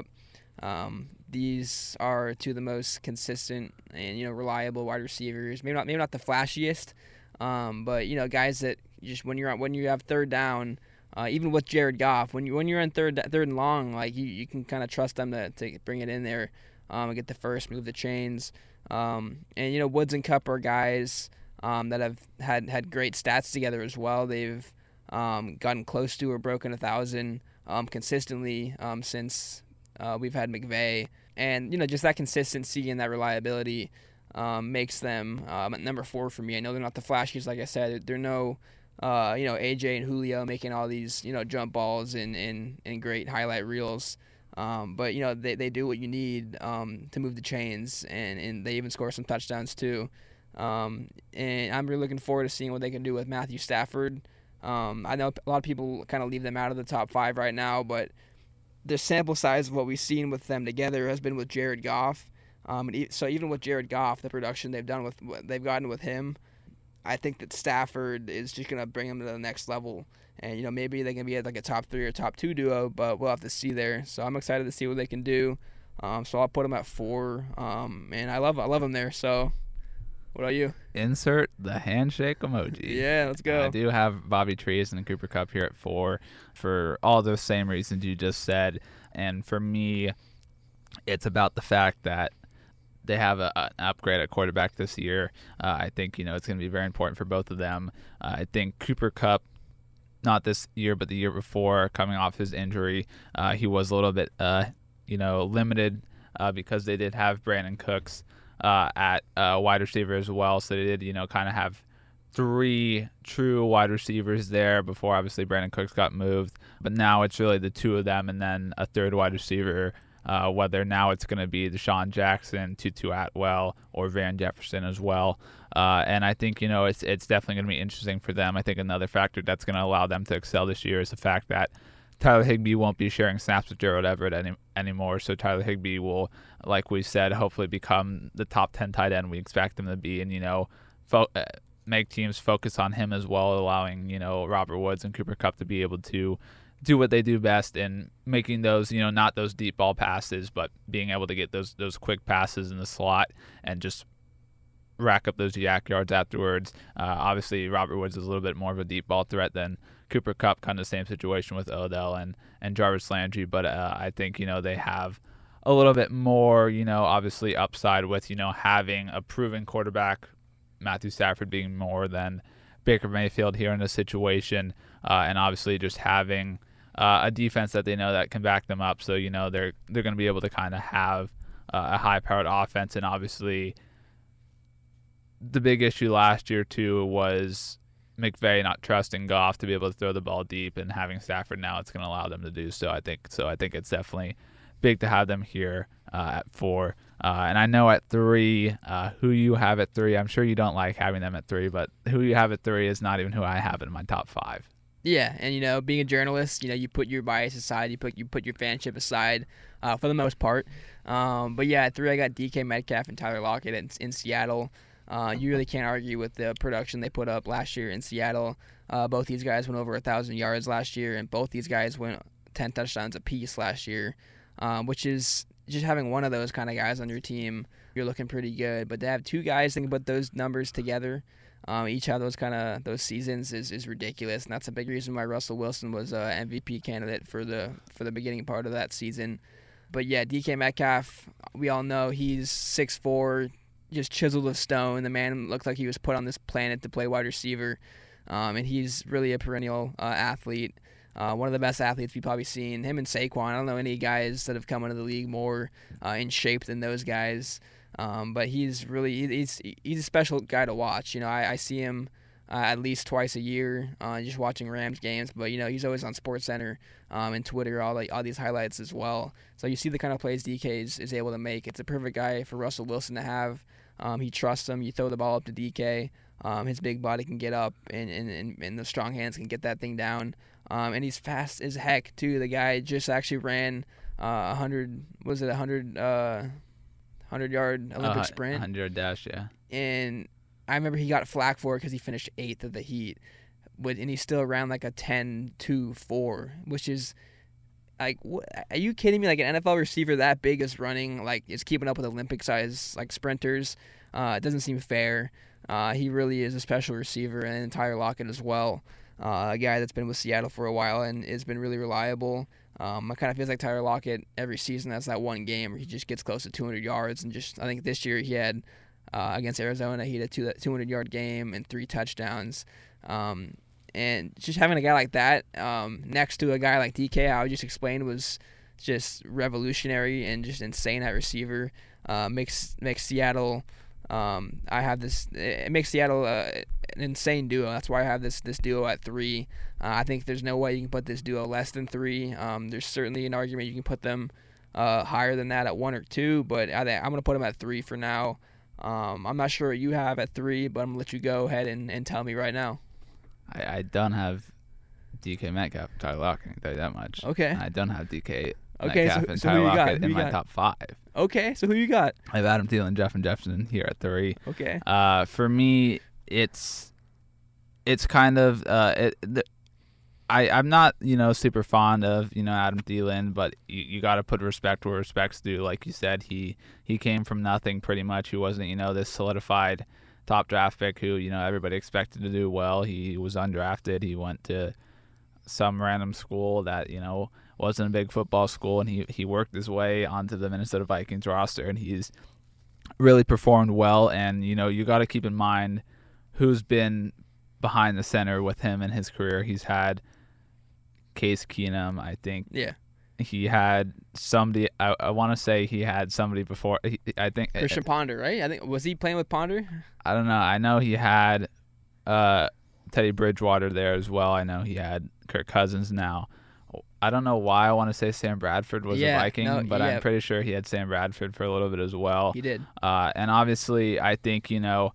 These are two of the most consistent and reliable wide receivers. Maybe not the flashiest, but guys that just when you have third down, even with Jared Goff, when you're on third and long, like you can kind of trust them to bring it in there, and get the first, move the chains. And Woods and Kupp are guys that have had great stats together as well. They've gotten close to or broken 1,000 consistently since we've had McVay, and just that consistency and that reliability makes them at number 4 for me. I know they're not the flashiest, like I said. They're no AJ and Julio making all these jump balls and great highlight reels. But they do what you need to move the chains, and they even score some touchdowns too. And I'm really looking forward to seeing what they can do with Matthew Stafford. I know a lot of people kind of leave them out of the top 5 right now, but the sample size of what we've seen with them together has been with Jared Goff. So even with Jared Goff, the production they've gotten with him, I think that Stafford is just going to bring them to the next level. And, maybe they can be at like a top 3 or top 2 duo, but we'll have to see there. So I'm excited to see what they can do. So I'll put them at 4. And I love them there. So what about you? Insert the handshake emoji. Yeah, let's go. I do have Bobby Trees and Cooper Kupp here at 4 for all those same reasons you just said. And for me, it's about the fact that they have an upgrade at quarterback this year. I think, it's going to be very important for both of them. I think Cooper Kupp, not this year, but the year before, coming off his injury, he was a little bit, limited because they did have Brandon Cooks at wide receiver as well. So they did, kind of have 3 true wide receivers there before obviously Brandon Cooks got moved. But now it's really the 2 of them and then a third wide receiver, whether now it's going to be Deshaun Jackson, Tutu Atwell, or Van Jefferson as well. And I think, it's definitely going to be interesting for them. I think another factor that's going to allow them to excel this year is the fact that Tyler Higbee won't be sharing snaps with Gerald Everett anymore. So Tyler Higbee will, like we said, hopefully become the top 10 tight end we expect him to be, and, make teams focus on him as well, allowing, Robert Woods and Cooper Kupp to be able to do what they do best in making those, not those deep ball passes, but being able to get those quick passes in the slot and just rack up those yak yards afterwards. Obviously, Robert Woods is a little bit more of a deep ball threat than Cooper Kupp, kind of the same situation with Odell and Jarvis Landry, but I think, they have a little bit more, obviously upside with, having a proven quarterback, Matthew Stafford being more than Baker Mayfield here in this situation, and obviously just having a defense that they know that can back them up. So, they're going to be able to kind of have a high-powered offense, and obviously the big issue last year, too, was McVay not trusting Goff to be able to throw the ball deep, and having Stafford now, it's going to allow them to do so. I think it's definitely big to have them here at 4. And I know at 3, who you have at 3, I'm sure you don't like having them at 3, but who you have at 3 is not even who I have in my top 5. Yeah, and being a journalist, you put your bias aside, you put your fanship aside for the most part. But yeah, at 3 I got DK Metcalf and Tyler Lockett in Seattle. You really can't argue with the production they put up last year in Seattle. Both these guys went over 1,000 yards last year, and both these guys went 10 touchdowns apiece last year, which is just having one of those kind of guys on your team, you're looking pretty good. But to have 2 guys think about those numbers together, each have those seasons is ridiculous, and that's a big reason why Russell Wilson was an MVP candidate for the beginning part of that season. But yeah, DK Metcalf, we all know he's 6'4", just chiseled of stone. The man looks like he was put on this planet to play wide receiver, and he's really a perennial athlete. One of the best athletes we've probably seen. Him and Saquon. I don't know any guys that have come into the league more in shape than those guys. But he's a special guy to watch. I see him at least twice a year just watching Rams games. But he's always on SportsCenter and Twitter, all these highlights as well. So you see the kind of plays DK is able to make. It's a perfect guy for Russell Wilson to have. He trusts him. You throw the ball up to DK. His big body can get up, and the strong hands can get that thing down. And he's fast as heck, too. The guy just actually ran 100 was it 100-yard Olympic sprint. 100 dash, yeah. And I remember he got flack for it because he finished 8th of the heat, and he still ran like a 10.24, which is like, are you kidding me? Like an NFL receiver that big is running, like is keeping up with Olympic size like sprinters. It doesn't seem fair. He really is a special receiver, and Tyler Lockett as well. A guy that's been with Seattle for a while and has been really reliable. It kind of feels like Tyler Lockett every season. That's that one game where he just gets close to 200 yards, and I think this year he had against Arizona, he had a 200-yard game and 3 touchdowns. And just having a guy like that next to a guy like DK, how I just explained, was just revolutionary and just insane at receiver. Makes Seattle. It makes Seattle an insane duo. That's why I have this duo at 3. I think there's no way you can put this duo less than 3. There's certainly an argument you can put them higher than that at 1 or 2, but I'm going to put them at 3 for now. I'm not sure what you have at 3, but I'm going to let you go ahead and tell me right now. I don't have DK Metcalf and Tyler Lockett, I can tell you that much. Okay. I don't have DK Okay, Metcalf so and who Tyler you got? Lockett Who in you my got? top 5. Okay, so who you got? I have Adam Thielen, Justin Jefferson here at 3. Okay. For me, it's kind of I'm not super fond of Adam Thielen, but you got to put respect where respect's due. Like you said, he came from nothing pretty much. He wasn't this solidified top draft pick who everybody expected to do well. He was undrafted. He went to some random school that wasn't a big football school, and he worked his way onto the Minnesota Vikings roster, and he's really performed well. And you got to keep in mind who's been behind the center with him in his career. He's had Case Keenum, I think. Yeah. He had somebody. I want to say he had somebody before. I think Christian Ponder, right? I think was he playing with Ponder? I don't know. I know he had Teddy Bridgewater there as well. I know he had Kirk Cousins now. I don't know why I want to say Sam Bradford was a Viking, but I'm pretty sure he had Sam Bradford for a little bit as well. He did. And obviously, I think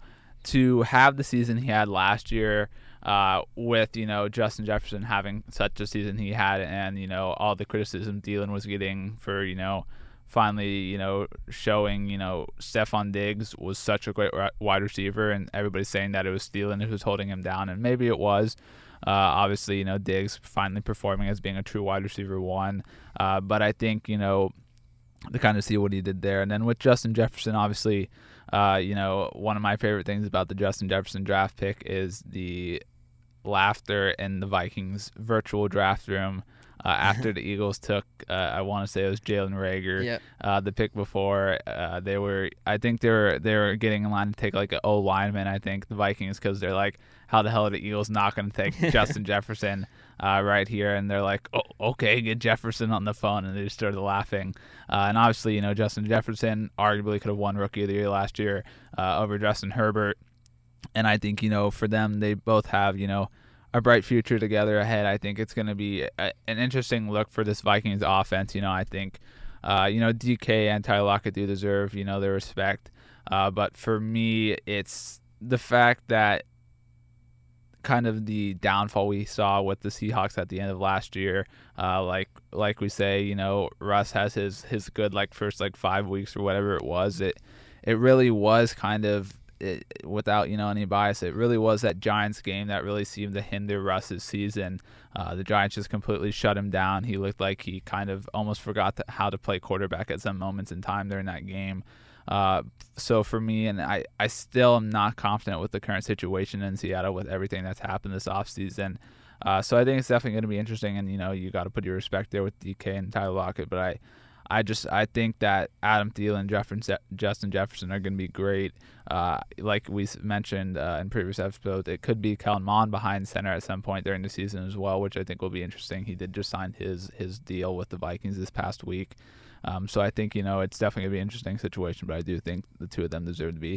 to have the season he had last year. With Justin Jefferson having such a season he had, and all the criticism Thielen was getting for finally showing Stephon Diggs was such a great wide receiver, and everybody's saying that it was Thielen who was holding him down, and maybe it was. Obviously, Diggs finally performing as being a true wide receiver 1, but I think to kind of see what he did there, and then with Justin Jefferson, obviously. One of my favorite things about the Justin Jefferson draft pick is the laughter in the Vikings virtual draft room after the Eagles took, I want to say it was Jalen Reagor, the pick before. I think they were getting in line to take like an O lineman. I think the Vikings, because they're like, how the hell are the Eagles not going to take Justin Jefferson right here? And they're like, oh, okay, get Jefferson on the phone, and they just started laughing. And obviously, Justin Jefferson arguably could have won Rookie of the Year last year over Justin Herbert. And I think, for them, they both have, a bright future together ahead. I think it's going to be an interesting look for this Vikings offense. I think, DK and Tyler Lockett do deserve, their respect. But for me, it's the fact that kind of the downfall we saw with the Seahawks at the end of last year. Like we say, Russ has his good first 5 weeks or whatever it was. It really was kind of, without any bias, it really was that Giants game that really seemed to hinder Russ's season. The Giants just completely shut him down. He looked like he kind of almost forgot how to play quarterback at some moments in time during that game. So for me, and I still am not confident with the current situation in Seattle with everything that's happened this offseason. So I think it's definitely going to be interesting, and you got to put your respect there with DK and Tyler Lockett. But I think that Adam Thielen, Justin Jefferson are going to be great. Like we mentioned in previous episodes, it could be Kellen Mond behind center at some point during the season as well, which I think will be interesting. He did just sign his deal with the Vikings this past week. So I think, it's definitely going to be an interesting situation, but I do think the two of them deserve to be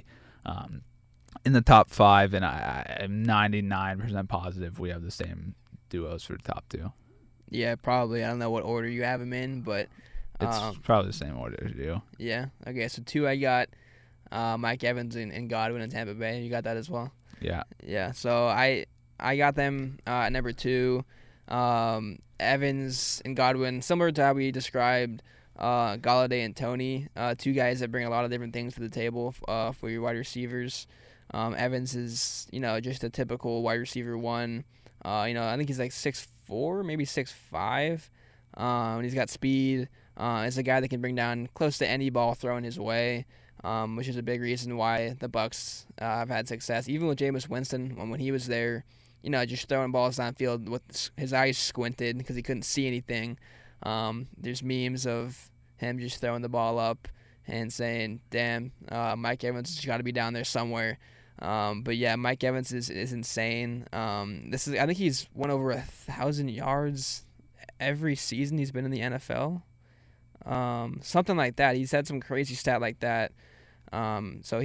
in the top 5, and I'm 99% positive we have the same duos for the top 2. Yeah, probably. I don't know what order you have them in, but... It's probably the same order as you. Yeah. Okay, so 2 I got Mike Evans and Godwin in Tampa Bay. You got that as well? Yeah. Yeah, so I got them at number 2. Evans and Godwin, similar to how we described Galladay and Toney, two guys that bring a lot of different things to the table for your wide receivers. Evans is, just a typical wide receiver one. I think he's like 6'4", maybe 6'5". And he's got speed. Is a guy that can bring down close to any ball thrown his way, which is a big reason why the Bucs have had success. Even with Jameis Winston, when he was there, just throwing balls downfield with his eyes squinted because he couldn't see anything. There's memes of him just throwing the ball up and saying, damn, Mike Evans has got to be down there somewhere. But yeah, Mike Evans is insane. I think he's won over 1,000 yards every season he's been in the NFL. Something like that. He's had some crazy stat like that. So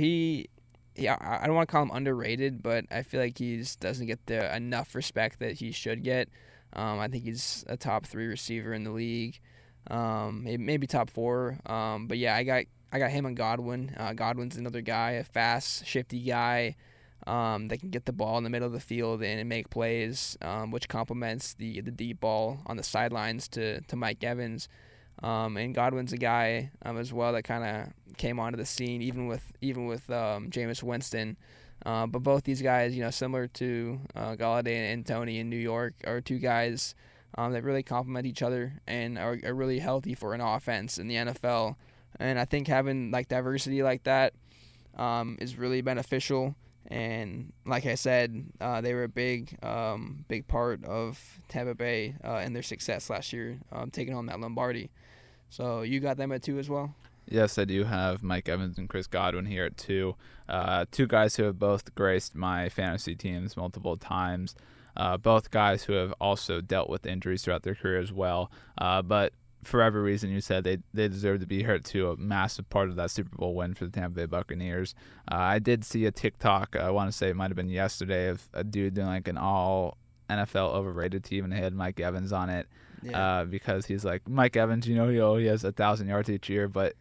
I don't want to call him underrated, but I feel like he doesn't get the enough respect that he should get. I think he's a top 3 receiver in the league, maybe top 4. But yeah, I got him and Godwin. Godwin's another guy, a fast, shifty guy that can get the ball in the middle of the field and make plays, which complements the deep ball on the sidelines to Mike Evans. And Godwin's a guy as well that kind of came onto the scene even with Jameis Winston. But both these guys, similar to Galladay and Toney in New York, are two guys that really complement each other and are really healthy for an offense in the NFL. And I think having diversity like that is really beneficial. And like I said, they were a big part of Tampa Bay and their success last year, taking home that Lombardi. So you got them at 2 as well? Yes, I do have Mike Evans and Chris Godwin here at 2. Two guys who have both graced my fantasy teams multiple times. Both guys who have also dealt with injuries throughout their career as well. But for every reason you said, they deserve to be here at 2. A massive part of that Super Bowl win for the Tampa Bay Buccaneers. I did see a TikTok, I want to say it might have been yesterday, of a dude doing an all NFL overrated team, and they had Mike Evans on it. Yeah. Because he's like, Mike Evans, he has 1,000 yards each year, but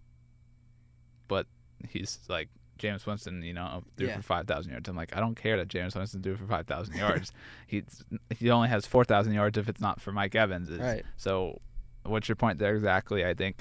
he's like Jameis Winston, threw for 5,000 yards. I'm like, I don't care that Jameis Winston threw for 5,000 yards. He only has 4,000 yards if it's not for Mike Evans. Right. So what's your point there exactly? I think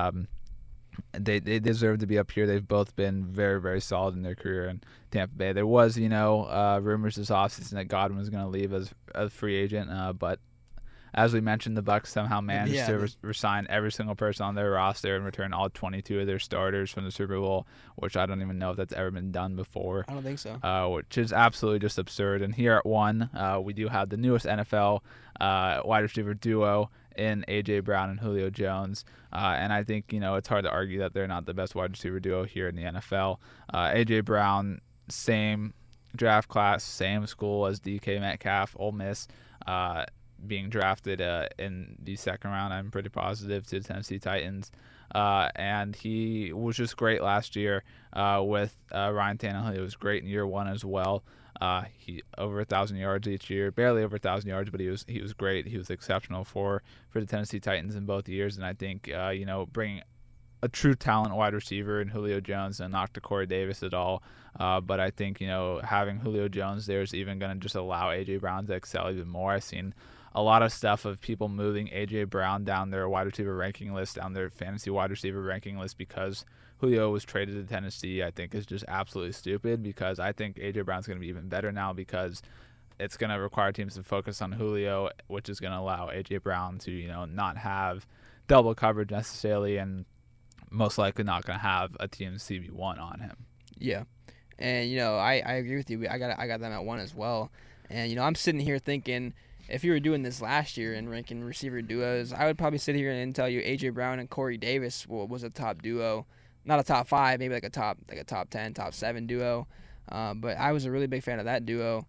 they deserve to be up here. They've both been very, very solid in their career in Tampa Bay. There was, rumors this offseason that Godwin was going to leave as a free agent, but as we mentioned, the Bucs somehow managed to resign every single person on their roster and return all 22 of their starters from the Super Bowl, which I don't even know if that's ever been done before. I don't think so. Which is absolutely just absurd. And here at 1, we do have the newest NFL wide receiver duo in A.J. Brown and Julio Jones. And I think, it's hard to argue that they're not the best wide receiver duo here in the NFL. A.J. Brown, same draft class, same school as DK Metcalf, Ole Miss, being drafted in the second round, I'm pretty positive, to the Tennessee Titans. And he was just great last year with Ryan Tannehill. He was great in year 1 as well. He over 1,000 yards each year, barely over 1,000 yards, but he was great. He was exceptional for the Tennessee Titans in both years. And I think bringing a true talent wide receiver in Julio Jones, and not to Corey Davis at all. But I think having Julio Jones there is even going to just allow A.J. Brown to excel even more. I've seen a lot of stuff of people moving A.J. Brown down their wide receiver ranking list, down their fantasy wide receiver ranking list, because Julio was traded to Tennessee. I think is just absolutely stupid, because I think A.J. Brown's going to be even better now, because it's going to require teams to focus on Julio, which is going to allow A.J. Brown to not have double coverage necessarily, and most likely not going to have a team's CB1 on him. Yeah, and I agree with you. I got them at 1 as well, and I'm sitting here thinking, if you were doing this last year and ranking receiver duos, I would probably sit here and tell you A.J. Brown and Corey Davis was a top duo. Not a top 5, maybe like a top 10, top 7 duo. But I was a really big fan of that duo.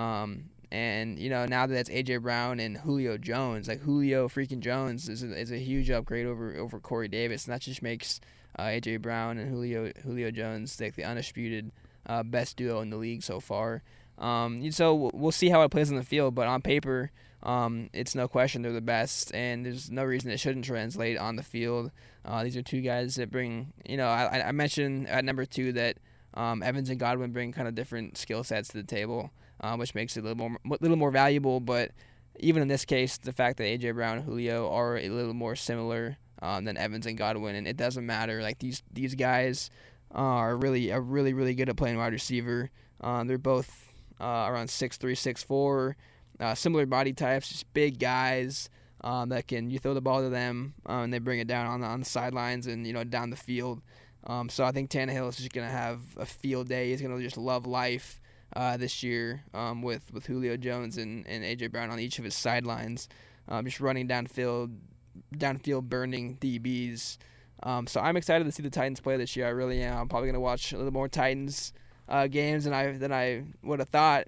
And now that it's A.J. Brown and Julio Jones, like Julio freaking Jones is a huge upgrade over Corey Davis, and that just makes A.J. Brown and Julio Jones like the undisputed best duo in the league so far. So we'll see how it plays on the field, but on paper, it's no question they're the best, and there's no reason it shouldn't translate on the field. These are two guys that bring, I mentioned at number 2 that Evans and Godwin bring kind of different skill sets to the table, which makes it a little more valuable. But even in this case, the fact that A.J. Brown and Julio are a little more similar than Evans and Godwin, and it doesn't matter. Like these guys are really good at playing wide receiver. They're both around 6'3", 6'4", similar body types, just big guys that you throw the ball to them and they bring it down on the sidelines and down the field. So I think Tannehill is just gonna have a field day. He's gonna just love life this year with Julio Jones and A.J. Brown on each of his sidelines, just running downfield burning DBs. So I'm excited to see the Titans play this year. I really am. I'm probably going to watch a little more Titans games than I would have thought,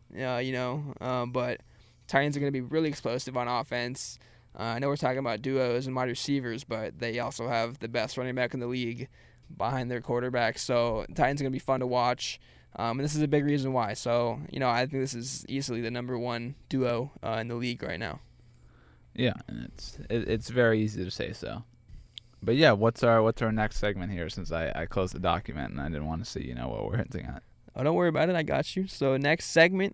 but Titans are going to be really explosive on offense. I know we're talking about duos and wide receivers, but they also have the best running back in the league behind their quarterback. So Titans are going to be fun to watch. And this is a big reason why. So, I think this is easily the number one duo in the league right now. Yeah, and it's very easy to say so. But yeah, what's our next segment here? Since I closed the document and I didn't want to see what we're hinting at. Oh, don't worry about it. I got you. So next segment,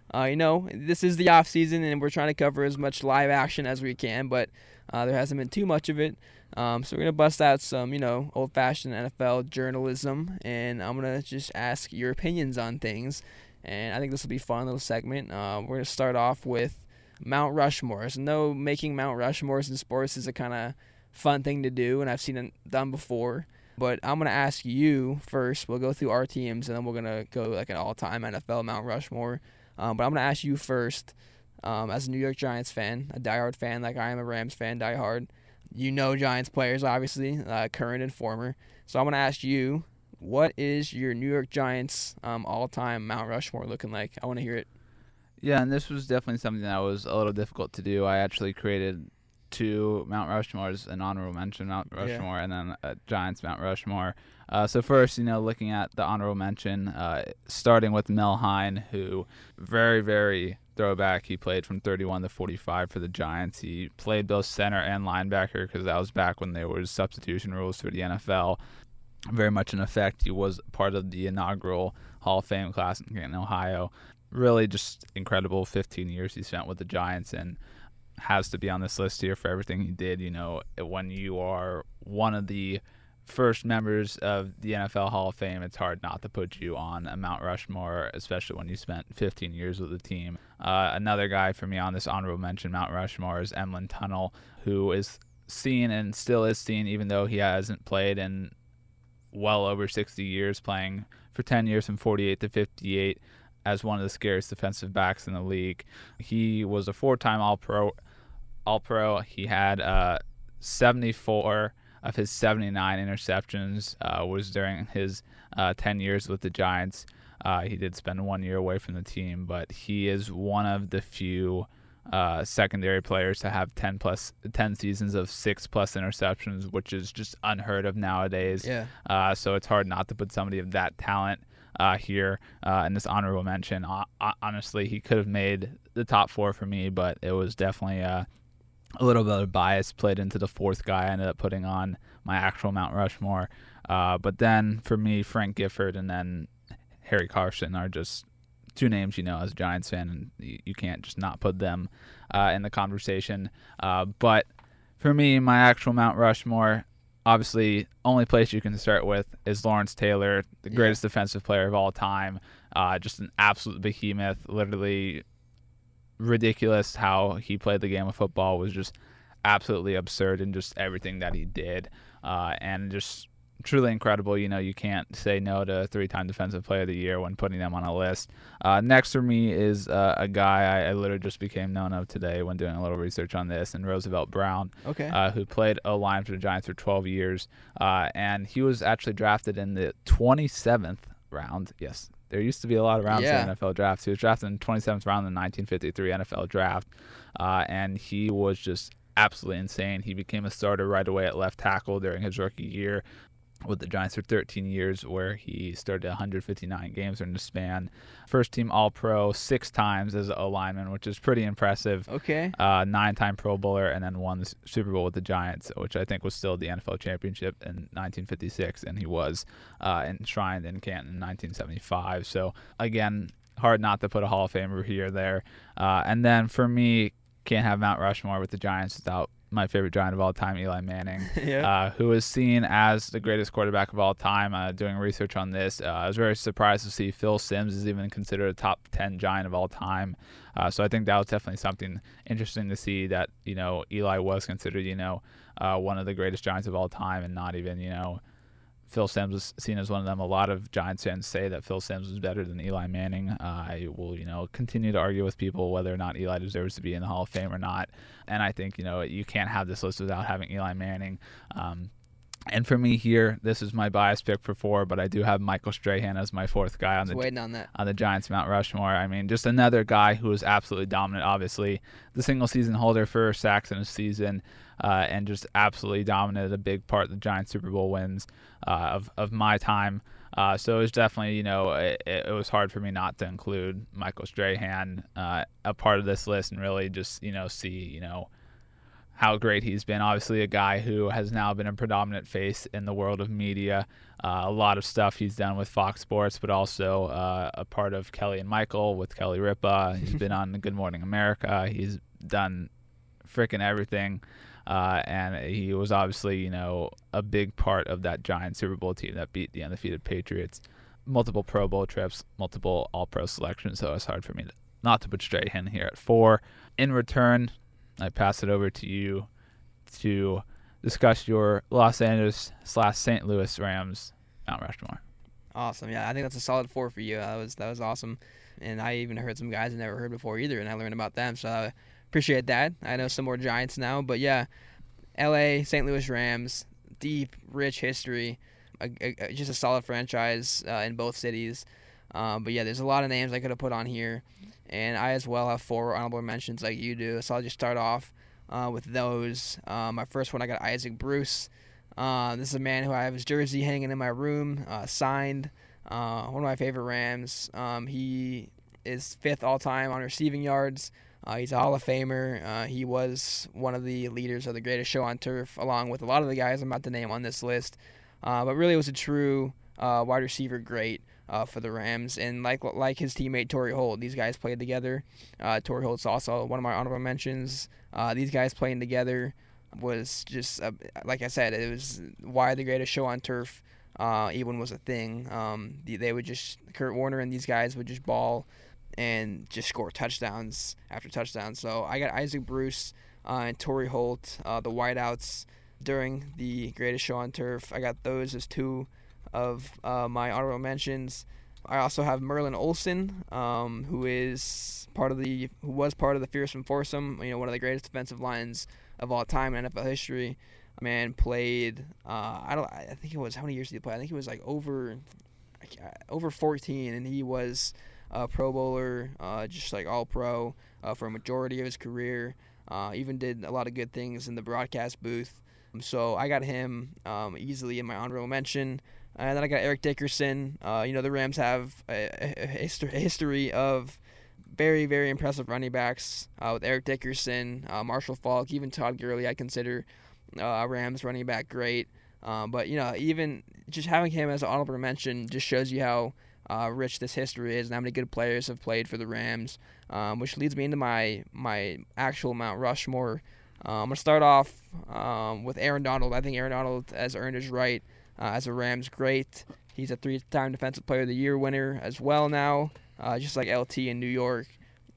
this is the off season and we're trying to cover as much live action as we can, but there hasn't been too much of it. So we're gonna bust out some old-fashioned NFL journalism, and I'm gonna just ask your opinions on things. And I think this will be a fun little segment. We're gonna start off with Mount Rushmores. No, making Mount Rushmores in sports is a kind of fun thing to do, and I've seen it done before. But I'm going to ask you first. We'll go through our teams, and then we're going to go like an all-time NFL Mount Rushmore. But I'm going to ask you first, as a New York Giants fan, a diehard fan like I am a Rams fan, diehard. Giants players, obviously, current and former. So I'm going to ask you, what is your New York Giants all-time Mount Rushmore looking like? I want to hear it. Yeah, and this was definitely something that was a little difficult to do. I actually created 2 Mount Rushmores, an honorable mention Mount Rushmore, and then a Giants Mount Rushmore. So first, looking at the honorable mention, starting with Mel Hein, who very, very throwback. He played from 31 to 45 for the Giants. He played both center and linebacker because that was back when there was substitution rules for the NFL. Very much in effect. He was part of the inaugural Hall of Fame class in Canton, Ohio. Really just incredible 15 years he spent with the Giants and has to be on this list here for everything he did. When you are one of the first members of the NFL Hall of Fame, it's hard not to put you on a Mount Rushmore, especially when you spent 15 years with the team. Another guy for me on this honorable mention Mount Rushmore is Emlen Tunnell, who is seen and still is seen, even though he hasn't played in well over 60 years, playing for 10 years from 48 to 58, as one of the scariest defensive backs in the league. He was a 4-time All-Pro. He had 74 of his 79 interceptions was during his 10 years with the Giants. He did spend 1 year away from the team, but he is one of the few secondary players to have 10 seasons of 6+ interceptions, which is just unheard of nowadays. Yeah. So it's hard not to put somebody of that talent here in this honorable mention. Honestly, he could have made the top 4 for me, but it was definitely a little bit of bias played into the 4th guy I ended up putting on my actual Mount Rushmore. But then for me, Frank Gifford and then Harry Carson are just 2 names, as a Giants fan, and you can't just not put them in the conversation. But for me, my actual Mount Rushmore, obviously, only place you can start with is Lawrence Taylor, the greatest defensive player of all time. Just an absolute behemoth. Literally ridiculous how he played the game of football. Was just absolutely absurd in just everything that he did. And just truly incredible. You can't say no to 3-time Defensive Player of the Year when putting them on a list. Next for me is a guy I literally just became known of today when doing a little research on this, and Roosevelt Brown, who played O-line for the Giants for 12 years. And he was actually drafted in the 27th round. Yes, there used to be a lot of rounds in the NFL draft. He was drafted in the 27th round in the 1953 NFL draft. And he was just absolutely insane. He became a starter right away at left tackle during his rookie year with the Giants for 13 years, where he started 159 games during the span. First team All-Pro 6 times as a lineman, which is pretty impressive. 9-time Pro Bowler, and then won the Super Bowl with the Giants, which I think was still the NFL championship in 1956, and he was enshrined in Canton in 1975. So again, hard not to put a Hall of Famer here there. And then for me, can't have Mount Rushmore with the Giants without my favorite Giant of all time, Eli Manning, Yeah. who is seen as the greatest quarterback of all time. Doing research on this, I was very surprised to see Phil Simms is even considered a top 10 Giant of all time. So I think that was definitely something interesting to see, that, Eli was considered, one of the greatest Giants of all time, and not even, Phil Simms was seen as one of them. A lot of Giants fans say that Phil Simms was better than Eli Manning. I will, continue to argue with people whether or not Eli deserves to be in the Hall of Fame or not. And I think, you can't have this list without having Eli Manning. And for me here, this is my bias pick for 4, but I do have Michael Strahan as my 4th guy on the Giants Mount Rushmore. I mean, just another guy who is absolutely dominant. Obviously, the single season holder for sacks in a season, and just absolutely dominated a big part of the Giants Super Bowl wins of my time. So it was definitely, it was hard for me not to include Michael Strahan a part of this list, and really just, see, how great he's been. Obviously a guy who has now been a predominant face in the world of media. A lot of stuff he's done with Fox Sports, but also a part of Kelly and Michael with Kelly Ripa. He's been on Good Morning America. He's done freaking everything. And he was obviously, a big part of that Giants Super Bowl team that beat the undefeated Patriots. Multiple Pro Bowl trips, multiple All-Pro selections, so it's hard for me not to put Strahan here at 4. In return, I pass it over to you to discuss your Los Angeles/St. Louis Rams Mount Rushmore. Awesome. Yeah, I think that's a solid 4 for you. That was awesome. And I even heard some guys I never heard before either, and I learned about them. So I appreciate that. I know some more Giants now. But, yeah, L.A., St. Louis Rams, deep, rich history, just a solid franchise in both cities. But, yeah, there's a lot of names I could have put on here. And I as well have 4 honorable mentions like you do. So I'll just start off with those. My first one, I got Isaac Bruce. This is a man who I have his jersey hanging in my room, signed. One of my favorite Rams. He is 5th all-time on receiving yards. He's a Hall of Famer. He was one of the leaders of the greatest show on turf, along with a lot of the guys I'm about to name on this list. But really was a true wide receiver great for the Rams. And like his teammate Torrey Holt, these guys played together. Torrey Holt's also one of my honorable mentions. These guys playing together was just, like I said, it was why the greatest show on turf even was a thing. They would just, Kurt Warner and these guys would just ball and just score touchdowns after touchdowns. So I got Isaac Bruce and Torrey Holt, the wideouts during the greatest show on turf. I got those as 2 of my honorable mentions. I also have Merlin Olsen, who was part of the Fearsome Foursome, one of the greatest defensive lines of all time in NFL history. A man played, I think it was, how many years did he play? I think he was like over 14, and he was a Pro Bowler, just like All-Pro for a majority of his career. Even did a lot of good things in the broadcast booth. So I got him easily in my honorable mention. And then I got Eric Dickerson. The Rams have a history of very, very impressive running backs with Eric Dickerson, Marshall Faulk, even Todd Gurley. I consider Rams running back great. But even just having him as an honorable mention just shows you how rich this history is and how many good players have played for the Rams, which leads me into my actual Mount Rushmore. I'm going to start off with Aaron Donald. I think Aaron Donald has earned his right as a Rams great. He's a 3-time Defensive Player of the Year winner as well now, just like LT in New York.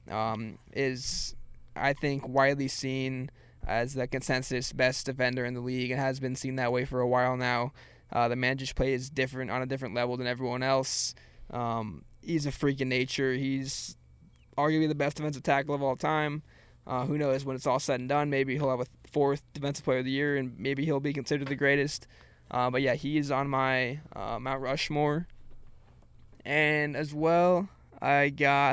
Is, I think, widely seen as the consensus best defender in the league and has been seen that way for a while now. The man just plays different on a different level than everyone else. He's a freak in nature. He's arguably the best defensive tackle of all time. Who knows, when it's all said and done, maybe he'll have a 4th Defensive Player of the Year and maybe he'll be considered the greatest. But yeah, he is on my Mount Rushmore. And as well, I got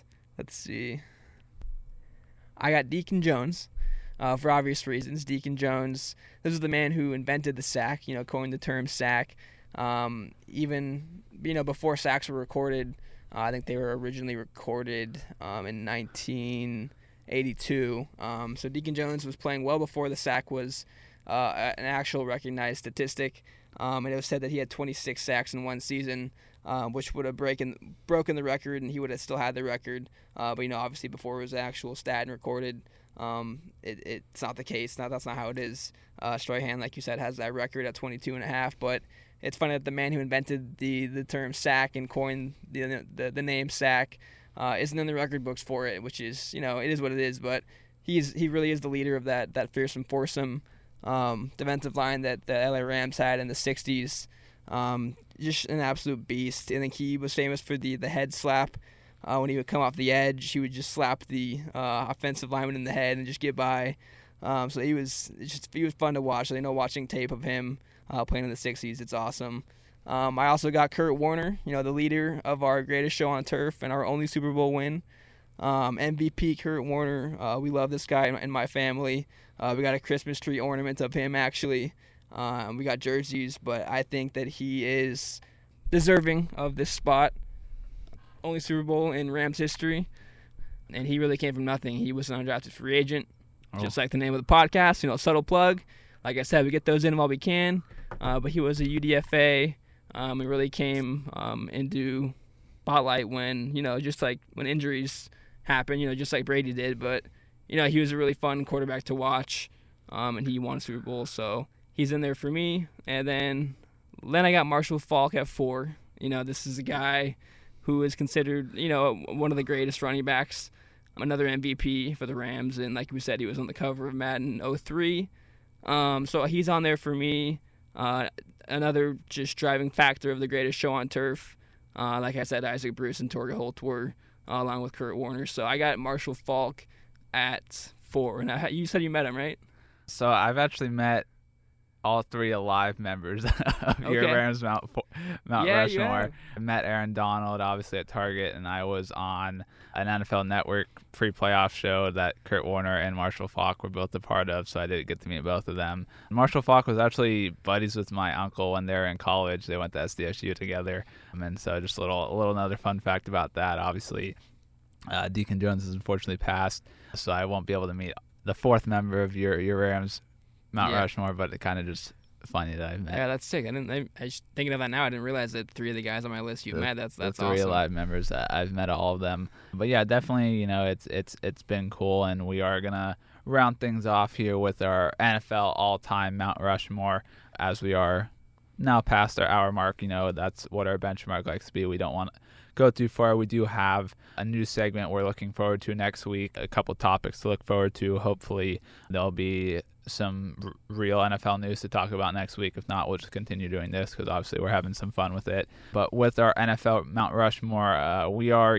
Deacon Jones, for obvious reasons. Deacon Jones, this is the man who invented the sack, coined the term sack. Even, before sacks were recorded, I think they were originally recorded in 1982. So Deacon Jones was playing well before the sack was an actual recognized statistic. And it was said that he had 26 sacks in one season. which would have broken the record, and he would have still had the record. But obviously before it was an actual stat and recorded, it's not the case. That's not how it is. Strahan, like you said, has that record at 22.5. But it's funny that the man who invented the term sack and coined the name sack isn't in the record books for it, which is it is what it is. But he really is the leader of that fearsome foursome defensive line that the LA Rams had in the 60s. Just an absolute beast. I think he was famous for the head slap. When he would come off the edge, he would just slap the offensive lineman in the head and just get by. So he was fun to watch. Watching tape of him playing in the 60s, it's awesome. I also got Kurt Warner, the leader of our greatest show on turf and our only Super Bowl win. MVP Kurt Warner. We love this guy in my family. We got a Christmas tree ornament of him, actually. We got jerseys, but I think that he is deserving of this spot. Only Super Bowl in Rams history, and he really came from nothing. He was an undrafted free agent, just like the name of the podcast. Subtle plug. Like I said, we get those in while we can. But he was a UDFA. He really came into spotlight when just like when injuries happen. Just like Brady did. But he was a really fun quarterback to watch, and he won a Super Bowl. So he's in there for me. And then I got Marshall Faulk at 4. This is a guy who is considered, one of the greatest running backs, another MVP for the Rams. And like we said, he was on the cover of Madden 03. So he's on there for me. Another just driving factor of the greatest show on turf. Like I said, Isaac Bruce and Torga Holt were along with Kurt Warner. So I got Marshall Faulk at 4. And you said you met him, right? So I've actually met all 3 alive members of your Rams Mount Rushmore. I met Aaron Donald, obviously, at Target, and I was on an NFL Network pre-playoff show that Kurt Warner and Marshall Faulk were both a part of, so I did get to meet both of them. Marshall Faulk was actually buddies with my uncle when they were in college. They went to SDSU together, and so just a little another fun fact about that. Obviously, Deacon Jones has unfortunately passed, so I won't be able to meet the 4th member of your Rams Mount Rushmore, but it kind of just funny that I met. Yeah, that's sick. I was thinking of that now. I didn't realize that 3 of the guys on my list you've met. That's the 3 awesome. alive members. I've met all of them. But yeah, definitely. It's been cool, and we are gonna round things off here with our NFL all-time Mount Rushmore as we are now past our hour mark. That's what our benchmark likes to be. We don't want to go too far. We do have a new segment we're looking forward to next week. A couple topics to look forward to. Hopefully, there'll be some real NFL news to talk about next week. If not, we'll just continue doing this because obviously we're having some fun with it. But with our NFL Mount Rushmore, we are,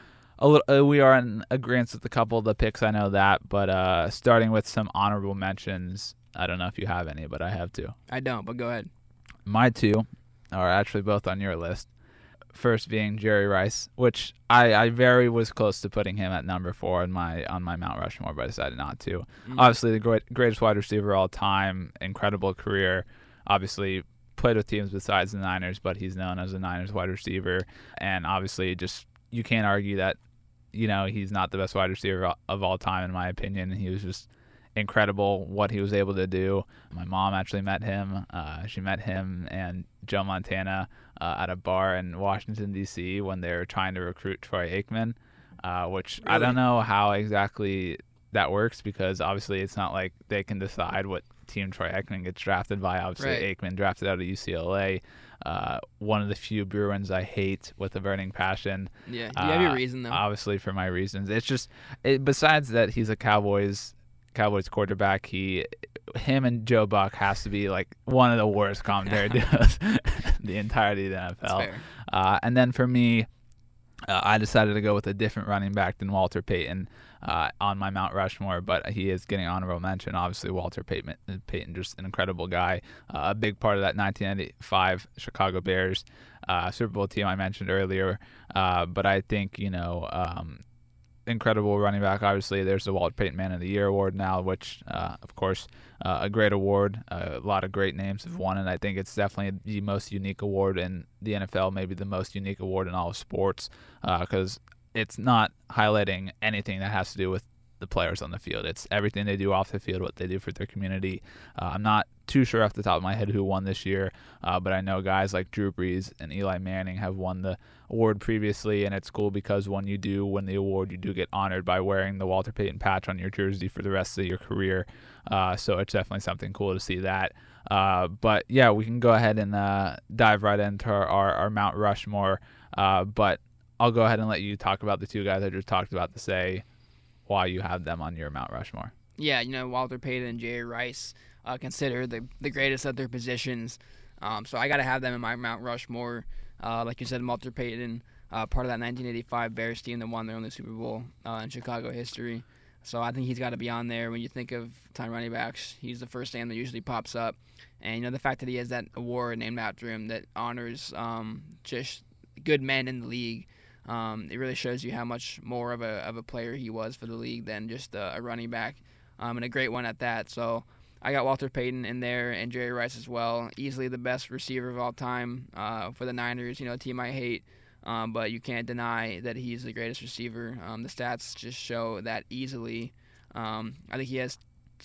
we are in agreement with a couple of the picks. I know that, but starting with some honorable mentions. I don't know if you have any, but I have 2. I don't, but go ahead. My 2 are actually both on your list. First being Jerry Rice, which I very was close to putting him at number 4 on my Mount Rushmore, but I decided not to. Obviously, the greatest wide receiver of all time, incredible career. Obviously, played with teams besides the Niners, but he's known as a Niners wide receiver. And obviously, just you can't argue that he's not the best wide receiver of all time, in my opinion. He was just incredible what he was able to do. My mom actually met him. She met him and Joe Montana at a bar in Washington, D.C. when they were trying to recruit Troy Aikman, which really? I don't know how exactly that works because obviously it's not like they can decide what team Troy Aikman gets drafted by. Obviously, right. Aikman drafted out of UCLA. One of the few Bruins I hate with a burning passion. Yeah, you have your reason, though. Obviously, for my reasons. It's just, besides that he's a Cowboys quarterback, him and Joe Buck has to be like one of the worst commentary duos the entirety of the NFL. That's fair. And then for me, I decided to go with a different running back than Walter Payton on my Mount Rushmore, but he is getting honorable mention. Obviously, Walter Payton, just an incredible guy, a big part of that 1995 Chicago Bears Super Bowl team I mentioned earlier. But I think, incredible running back. Obviously, there's the Walter Payton Man of the Year award now, which, of course, a great award. A lot of great names have won it. I think it's definitely the most unique award in the NFL, maybe the most unique award in all of sports, because it's not highlighting anything that has to do with the players on the field. It's everything they do off the field, what they do for their community. I'm not too sure off the top of my head who won this year, but I know guys like Drew Brees and Eli Manning have won the award previously, and it's cool because when you do win the award, you do get honored by wearing the Walter Payton patch on your jersey for the rest of your career. So it's definitely something cool to see that. But yeah, we can go ahead and dive right into our Mount Rushmore. But I'll go ahead and let you talk about the two guys I just talked about to say why you have them on your Mount Rushmore. Yeah, Walter Payton and Jerry Rice considered the greatest at their positions. So I got to have them in my Mount Rushmore. Like you said, Walter Payton, part of that 1985 Bears team that won their only Super Bowl in Chicago history. So I think he's got to be on there. When you think of time running backs, he's the first name that usually pops up. And, the fact that he has that award named after him that honors just good men in the league, it really shows you how much more of a player he was for the league than just a running back, and a great one at that. So I got Walter Payton in there and Jerry Rice as well. Easily the best receiver of all time for the Niners, a team I hate. But you can't deny that he's the greatest receiver. The stats just show that easily. I think he has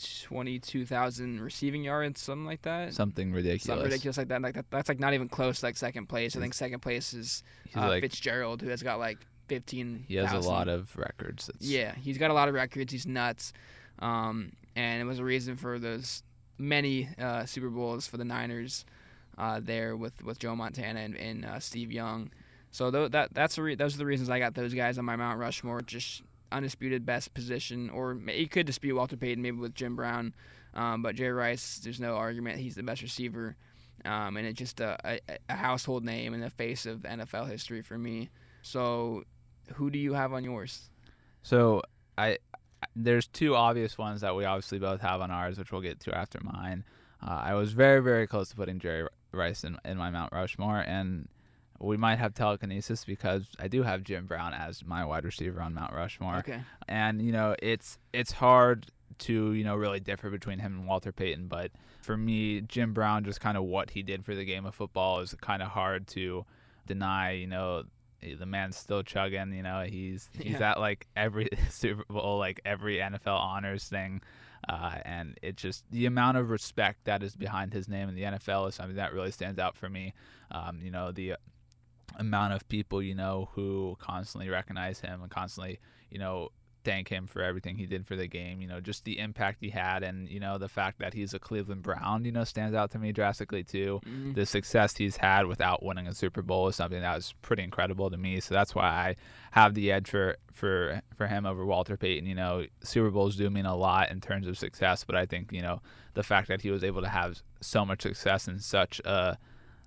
22,000 receiving yards, something like that. Something ridiculous. Something ridiculous like that. That's like not even close to second place. I think second place is Fitzgerald, who has got 15,000. He has a lot of records. Yeah, he's got a lot of records. He's nuts. And it was a reason for those many Super Bowls for the Niners there with Joe Montana and Steve Young. So those are the reasons I got those guys on my Mount Rushmore. Just undisputed best position, or you could dispute Walter Payton maybe with Jim Brown, but Jerry Rice, there's no argument he's the best receiver, and it's just a household name in the face of NFL history for me. So who do you have on yours? So there's two obvious ones that we obviously both have on ours, which we'll get to after mine. I was very, very close to putting Jerry Rice in my Mount Rushmore, and we might have telekinesis because I do have Jim Brown as my wide receiver on Mount Rushmore. Okay. And, it's hard to, really differ between him and Walter Payton. But for me, Jim Brown, just kind of what he did for the game of football is kind of hard to deny. The man's still chugging. He's at every Super Bowl, every NFL honors thing. And it's just the amount of respect that is behind his name in the NFL is something that really stands out for me. The amount of people who constantly recognize him and constantly thank him for everything he did for the game, just the impact he had, and the fact that he's a Cleveland Brown stands out to me drastically too. Mm-hmm. The success he's had without winning a Super Bowl is something that was pretty incredible to me, so that's why I have the edge for him over Walter Payton. Super Bowls do mean a lot in terms of success, but I think the fact that he was able to have so much success in such a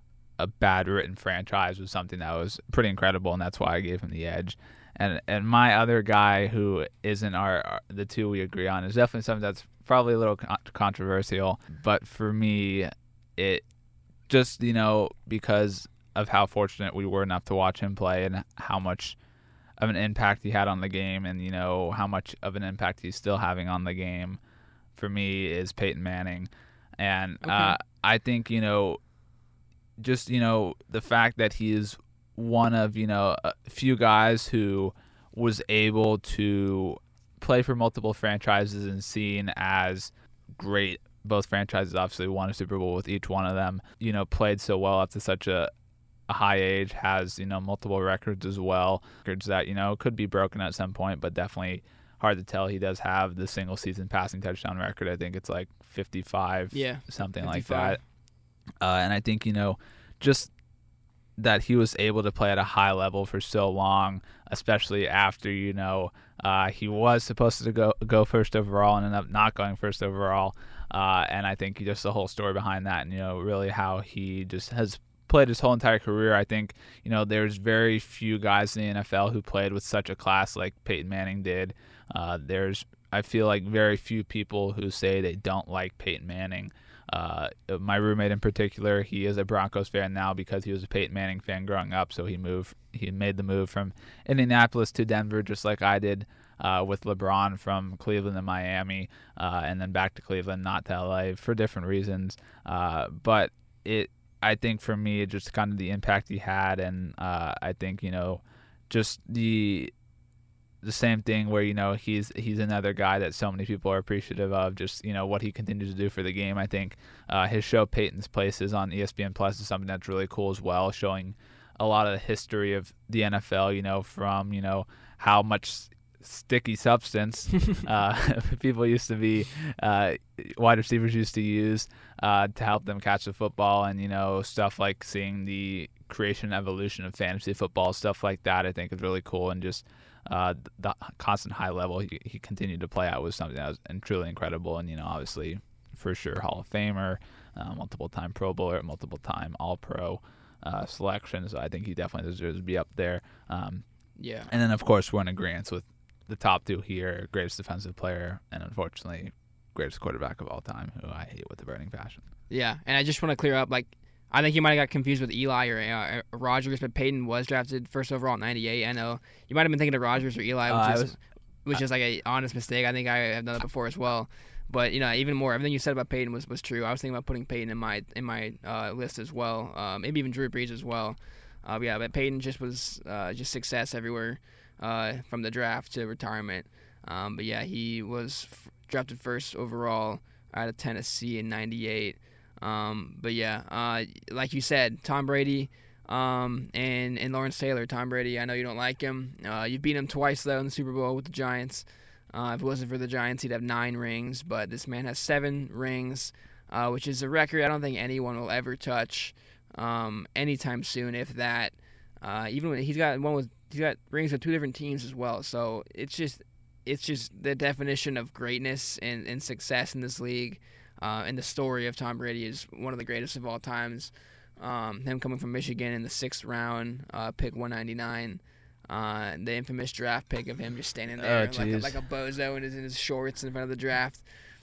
bad written franchise was something that was pretty incredible, and that's why I gave him the edge. And my other guy who isn't the two we agree on is definitely something that's probably a little controversial, but for me, it just because of how fortunate we were enough to watch him play and how much of an impact he had on the game, and how much of an impact he's still having on the game, for me is Peyton Manning. And okay. I think just the fact that he is one of a few guys who was able to play for multiple franchises and seen as great. Both franchises obviously won a Super Bowl with each one of them. Played so well up to such a high age, has multiple records as well. Records that could be broken at some point, but definitely hard to tell. He does have the single season passing touchdown record. I think it's 55, something 55. Like that. And I think just that he was able to play at a high level for so long, especially after he was supposed to go first overall and ended up not going first overall. And I think just the whole story behind that, and really how he just has played his whole entire career. I think there's very few guys in the NFL who played with such a class like Peyton Manning did. I feel like very few people who say they don't like Peyton Manning. My roommate in particular, he is a Broncos fan now because he was a Peyton Manning fan growing up, so he made the move from Indianapolis to Denver just like I did with LeBron from Cleveland and Miami, and then back to Cleveland, not to LA for different reasons. But I think for me, just kind of the impact he had, and I think just the the same thing where, he's another guy that so many people are appreciative of, just, what he continues to do for the game. I think his show Peyton's Places on ESPN Plus is something that's really cool as well, showing a lot of the history of the NFL, from, how much sticky substance people used to be, wide receivers used to use to help them catch the football, and, stuff like seeing the creation and evolution of fantasy football, stuff like that, I think is really cool. And just the constant high level he continued to play at was something that was truly incredible. And, obviously, for sure, Hall of Famer, multiple-time Pro Bowler, multiple-time All-Pro selection. So I think he definitely deserves to be up there. Yeah. And then, of course, we're in agreement with the top two here: greatest defensive player and, unfortunately, greatest quarterback of all time, who I hate with a burning passion. Yeah, and I just want to clear up, I think you might have got confused with Eli or Rodgers, but Peyton was drafted first overall in '98. I know you might have been thinking of Rodgers or Eli, which is like an honest mistake. I think I have done it before as well. But even more, everything you said about Peyton was true. I was thinking about putting Peyton in my list as well. Maybe even Drew Brees as well. But Peyton just was just success everywhere, from the draft to retirement. But yeah, he was drafted first overall out of Tennessee in '98. But yeah, like you said, Tom Brady and Lawrence Taylor. Tom Brady, I know you don't like him. You've beat him twice, though, in the Super Bowl with the Giants. If it wasn't for the Giants, he'd have 9 rings. But this man has 7 rings, which is a record I don't think anyone will ever touch anytime soon, if that. Even when he's got rings with 2 different teams as well. So it's just the definition of greatness and success in this league. And the story of Tom Brady is one of the greatest of all times. Him coming from Michigan in the 6th round, pick 199. The infamous draft pick of him just standing there like a bozo in his shorts in front of the draft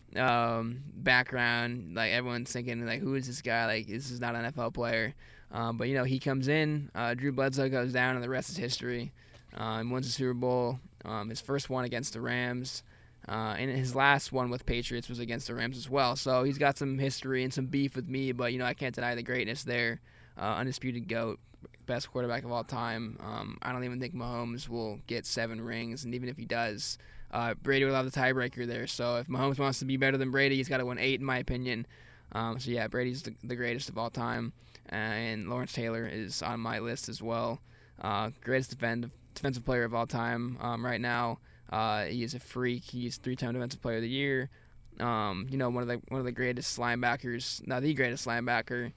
background. Like, everyone's thinking, like, who is this guy? Like, this is not an NFL player. But he comes in. Drew Bledsoe goes down, and the rest is history. He wins the Super Bowl. His first one against the Rams. And his last one with Patriots was against the Rams as well. So he's got some history and some beef with me, but, I can't deny the greatness there. Undisputed GOAT, best quarterback of all time. I don't even think Mahomes will get 7 rings, and even if he does, Brady will have the tiebreaker there. So if Mahomes wants to be better than Brady, he's got to win 8, in my opinion. So yeah, Brady's the greatest of all time, and Lawrence Taylor is on my list as well. Greatest defensive player of all time right now. He is a freak. He's 3-time Defensive Player of the Year. One of the greatest linebackers, not the greatest linebacker.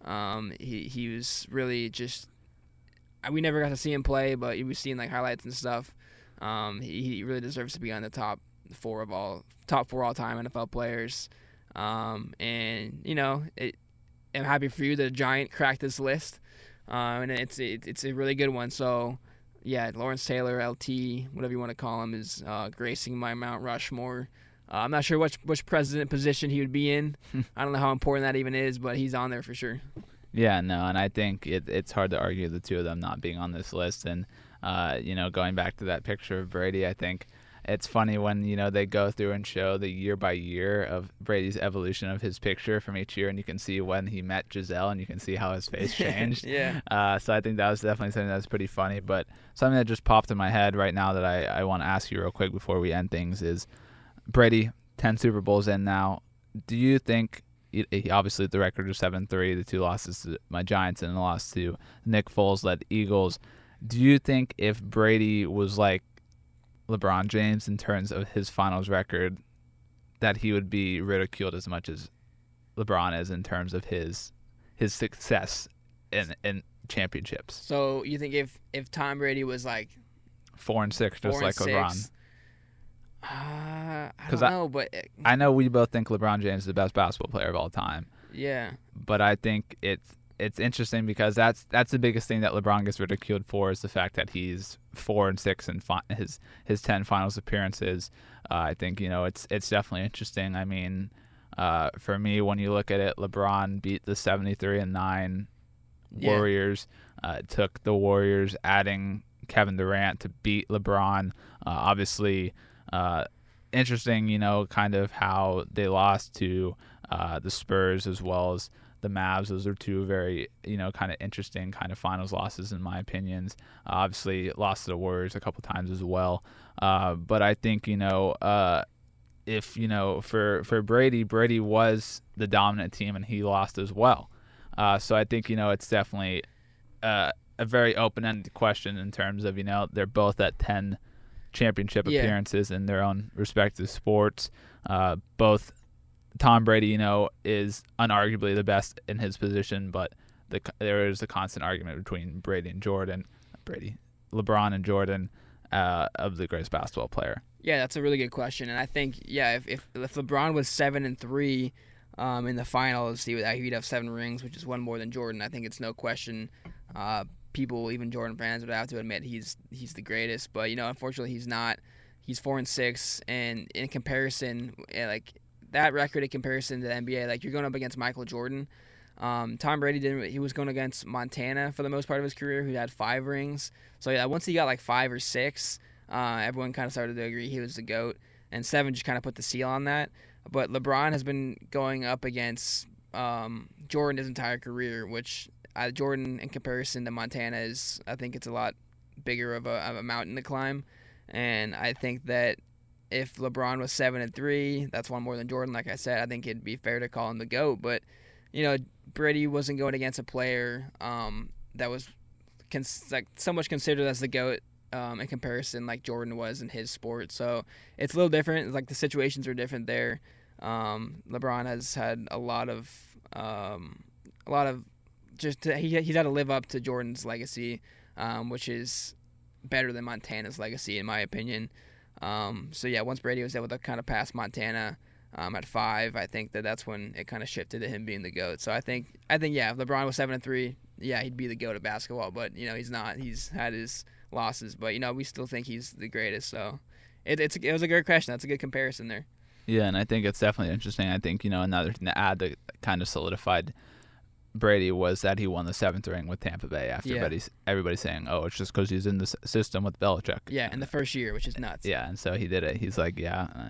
He was really just. We never got to see him play, but he was seeing highlights and stuff. He really deserves to be on the top 4 all time NFL players. I'm happy for you that a Giant cracked this list, and it's a really good one. So. Yeah, Lawrence Taylor, LT, whatever you want to call him, is gracing my Mount Rushmore. I'm not sure which president position he would be in. I don't know how important that even is, but he's on there for sure. Yeah, no, and I think it's hard to argue the two of them not being on this list. And, going back to that picture of Brady, I think it's funny when, they go through and show the year by year of Brady's evolution of his picture from each year, and you can see when he met Giselle, and you can see how his face changed. Yeah. So I think that was definitely something that's pretty funny. But something that just popped in my head right now that I want to ask you real quick before we end things is, Brady, 10 Super Bowls in now. Do you think, obviously the record is 7-3, the 2 losses to my Giants and the loss to Nick Foles-led Eagles. Do you think if Brady was like LeBron James in terms of his finals record, that he would be ridiculed as much as LeBron is in terms of his success in championships? So you think if Tom Brady was 4-6, just like LeBron? I don't know, but I know we both think LeBron James is the best basketball player of all time. Yeah. But I think it's interesting because that's the biggest thing that LeBron gets ridiculed for, is the fact that he's 4-6 in his 10 finals appearances. I think it's definitely interesting. I mean, for me, when you look at it, LeBron beat the 73-9 Warriors. It took the Warriors adding Kevin Durant to beat LeBron. Obviously, interesting. Kind of how they lost to the Spurs as well as the Mavs. Those are two very, kind of interesting kind of finals losses in my opinions. Obviously lost to the Warriors a couple times as well. But I think, if, for Brady was the dominant team and he lost as well. So I think, it's definitely a very open-ended question in terms of, they're both at 10 championship appearances in their own respective sports. Both Tom Brady, is unarguably the best in his position, but there is a constant argument between LeBron and Jordan of the greatest basketball player. Yeah, that's a really good question, and I think if LeBron was 7-3 in the finals, he'd have 7 rings, which is one more than Jordan. I think it's no question. People, even Jordan fans, would have to admit he's the greatest, but unfortunately he's not. He's 4-6, and in comparison, that record in comparison to the NBA, you're going up against Michael Jordan. Tom Brady didn't. He was going against Montana for the most part of his career, who had 5 rings. So once he got 5 or 6, everyone kind of started to agree he was the GOAT, and 7 just kind of put the seal on that. But LeBron has been going up against Jordan his entire career, which Jordan in comparison to Montana I think it's a lot bigger of a mountain to climb, and I think that if LeBron was 7-3, that's one more than Jordan. Like I said, I think it'd be fair to call him the GOAT. But Brady wasn't going against a player that was so much considered as the GOAT in comparison like Jordan was in his sport. So it's a little different. The situations are different there. LeBron has had a lot of he's had to live up to Jordan's legacy, which is better than Montana's legacy in my opinion. Once Brady was able to kind of pass Montana at 5, I think that's when it kind of shifted to him being the GOAT. So I think if LeBron was 7-3, he'd be the GOAT of basketball. But he's not. He's had his losses, but we still think he's the greatest. So it was a great question. That's a good comparison there. Yeah, and I think it's definitely interesting. I think another thing to add that kind of solidified Brady was that he won the 7th ring with Tampa Bay after everybody's saying, oh, it's just because he's in the system with Belichick. Yeah, in the first year, which is nuts. Yeah, and so he did it. He's like,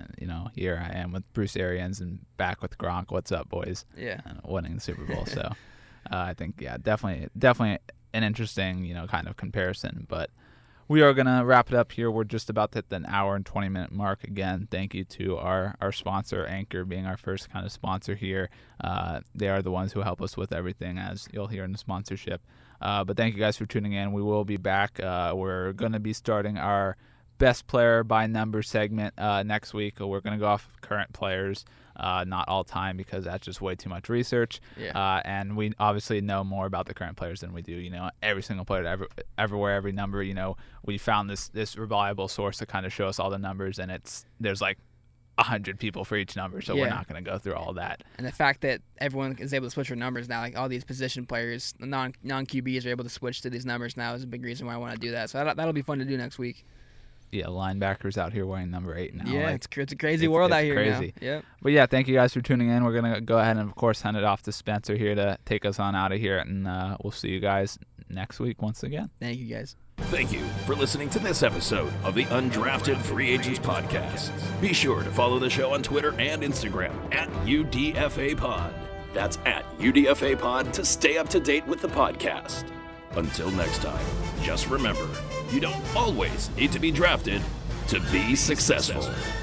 here I am with Bruce Arians and back with Gronk. What's up, boys? Yeah. And winning the Super Bowl. So I think, definitely an interesting, kind of comparison. But we are going to wrap it up here. We're just about to hit the 1 hour and 20-minute mark. Again, thank you to our sponsor, Anchor, being our first kind of sponsor here. They are the ones who help us with everything, as you'll hear in the sponsorship. But thank you guys for tuning in. We will be back. We're going to be starting our best player by number segment next week. We're going to go off of current players, not all time, because that's just way too much research. Yeah. And we obviously know more about the current players than we do. Every single player, everywhere, every number. We found this reliable source to kind of show us all the numbers, and there's 100 people for each number, so we're not going to go through all that. And the fact that everyone is able to switch their numbers now, all these position players, non-QBs are able to switch to these numbers now, is a big reason why I want to do that. So that'll be fun to do next week. Yeah, linebackers out here wearing number 8 now. Yeah, it's a crazy world out here crazy. now. Yeah. But thank you guys for tuning in. We're going to go ahead and, of course, hand it off to Spencer here to take us on out of here, and we'll see you guys next week once again. Thank you, guys. Thank you for listening to this episode of the Undrafted Free Agents Podcast. Be sure to follow the show on Twitter and Instagram at UDFAPod. That's at UDFAPod to stay up to date with the podcast. Until next time, just remember, you don't always need to be drafted to be successful.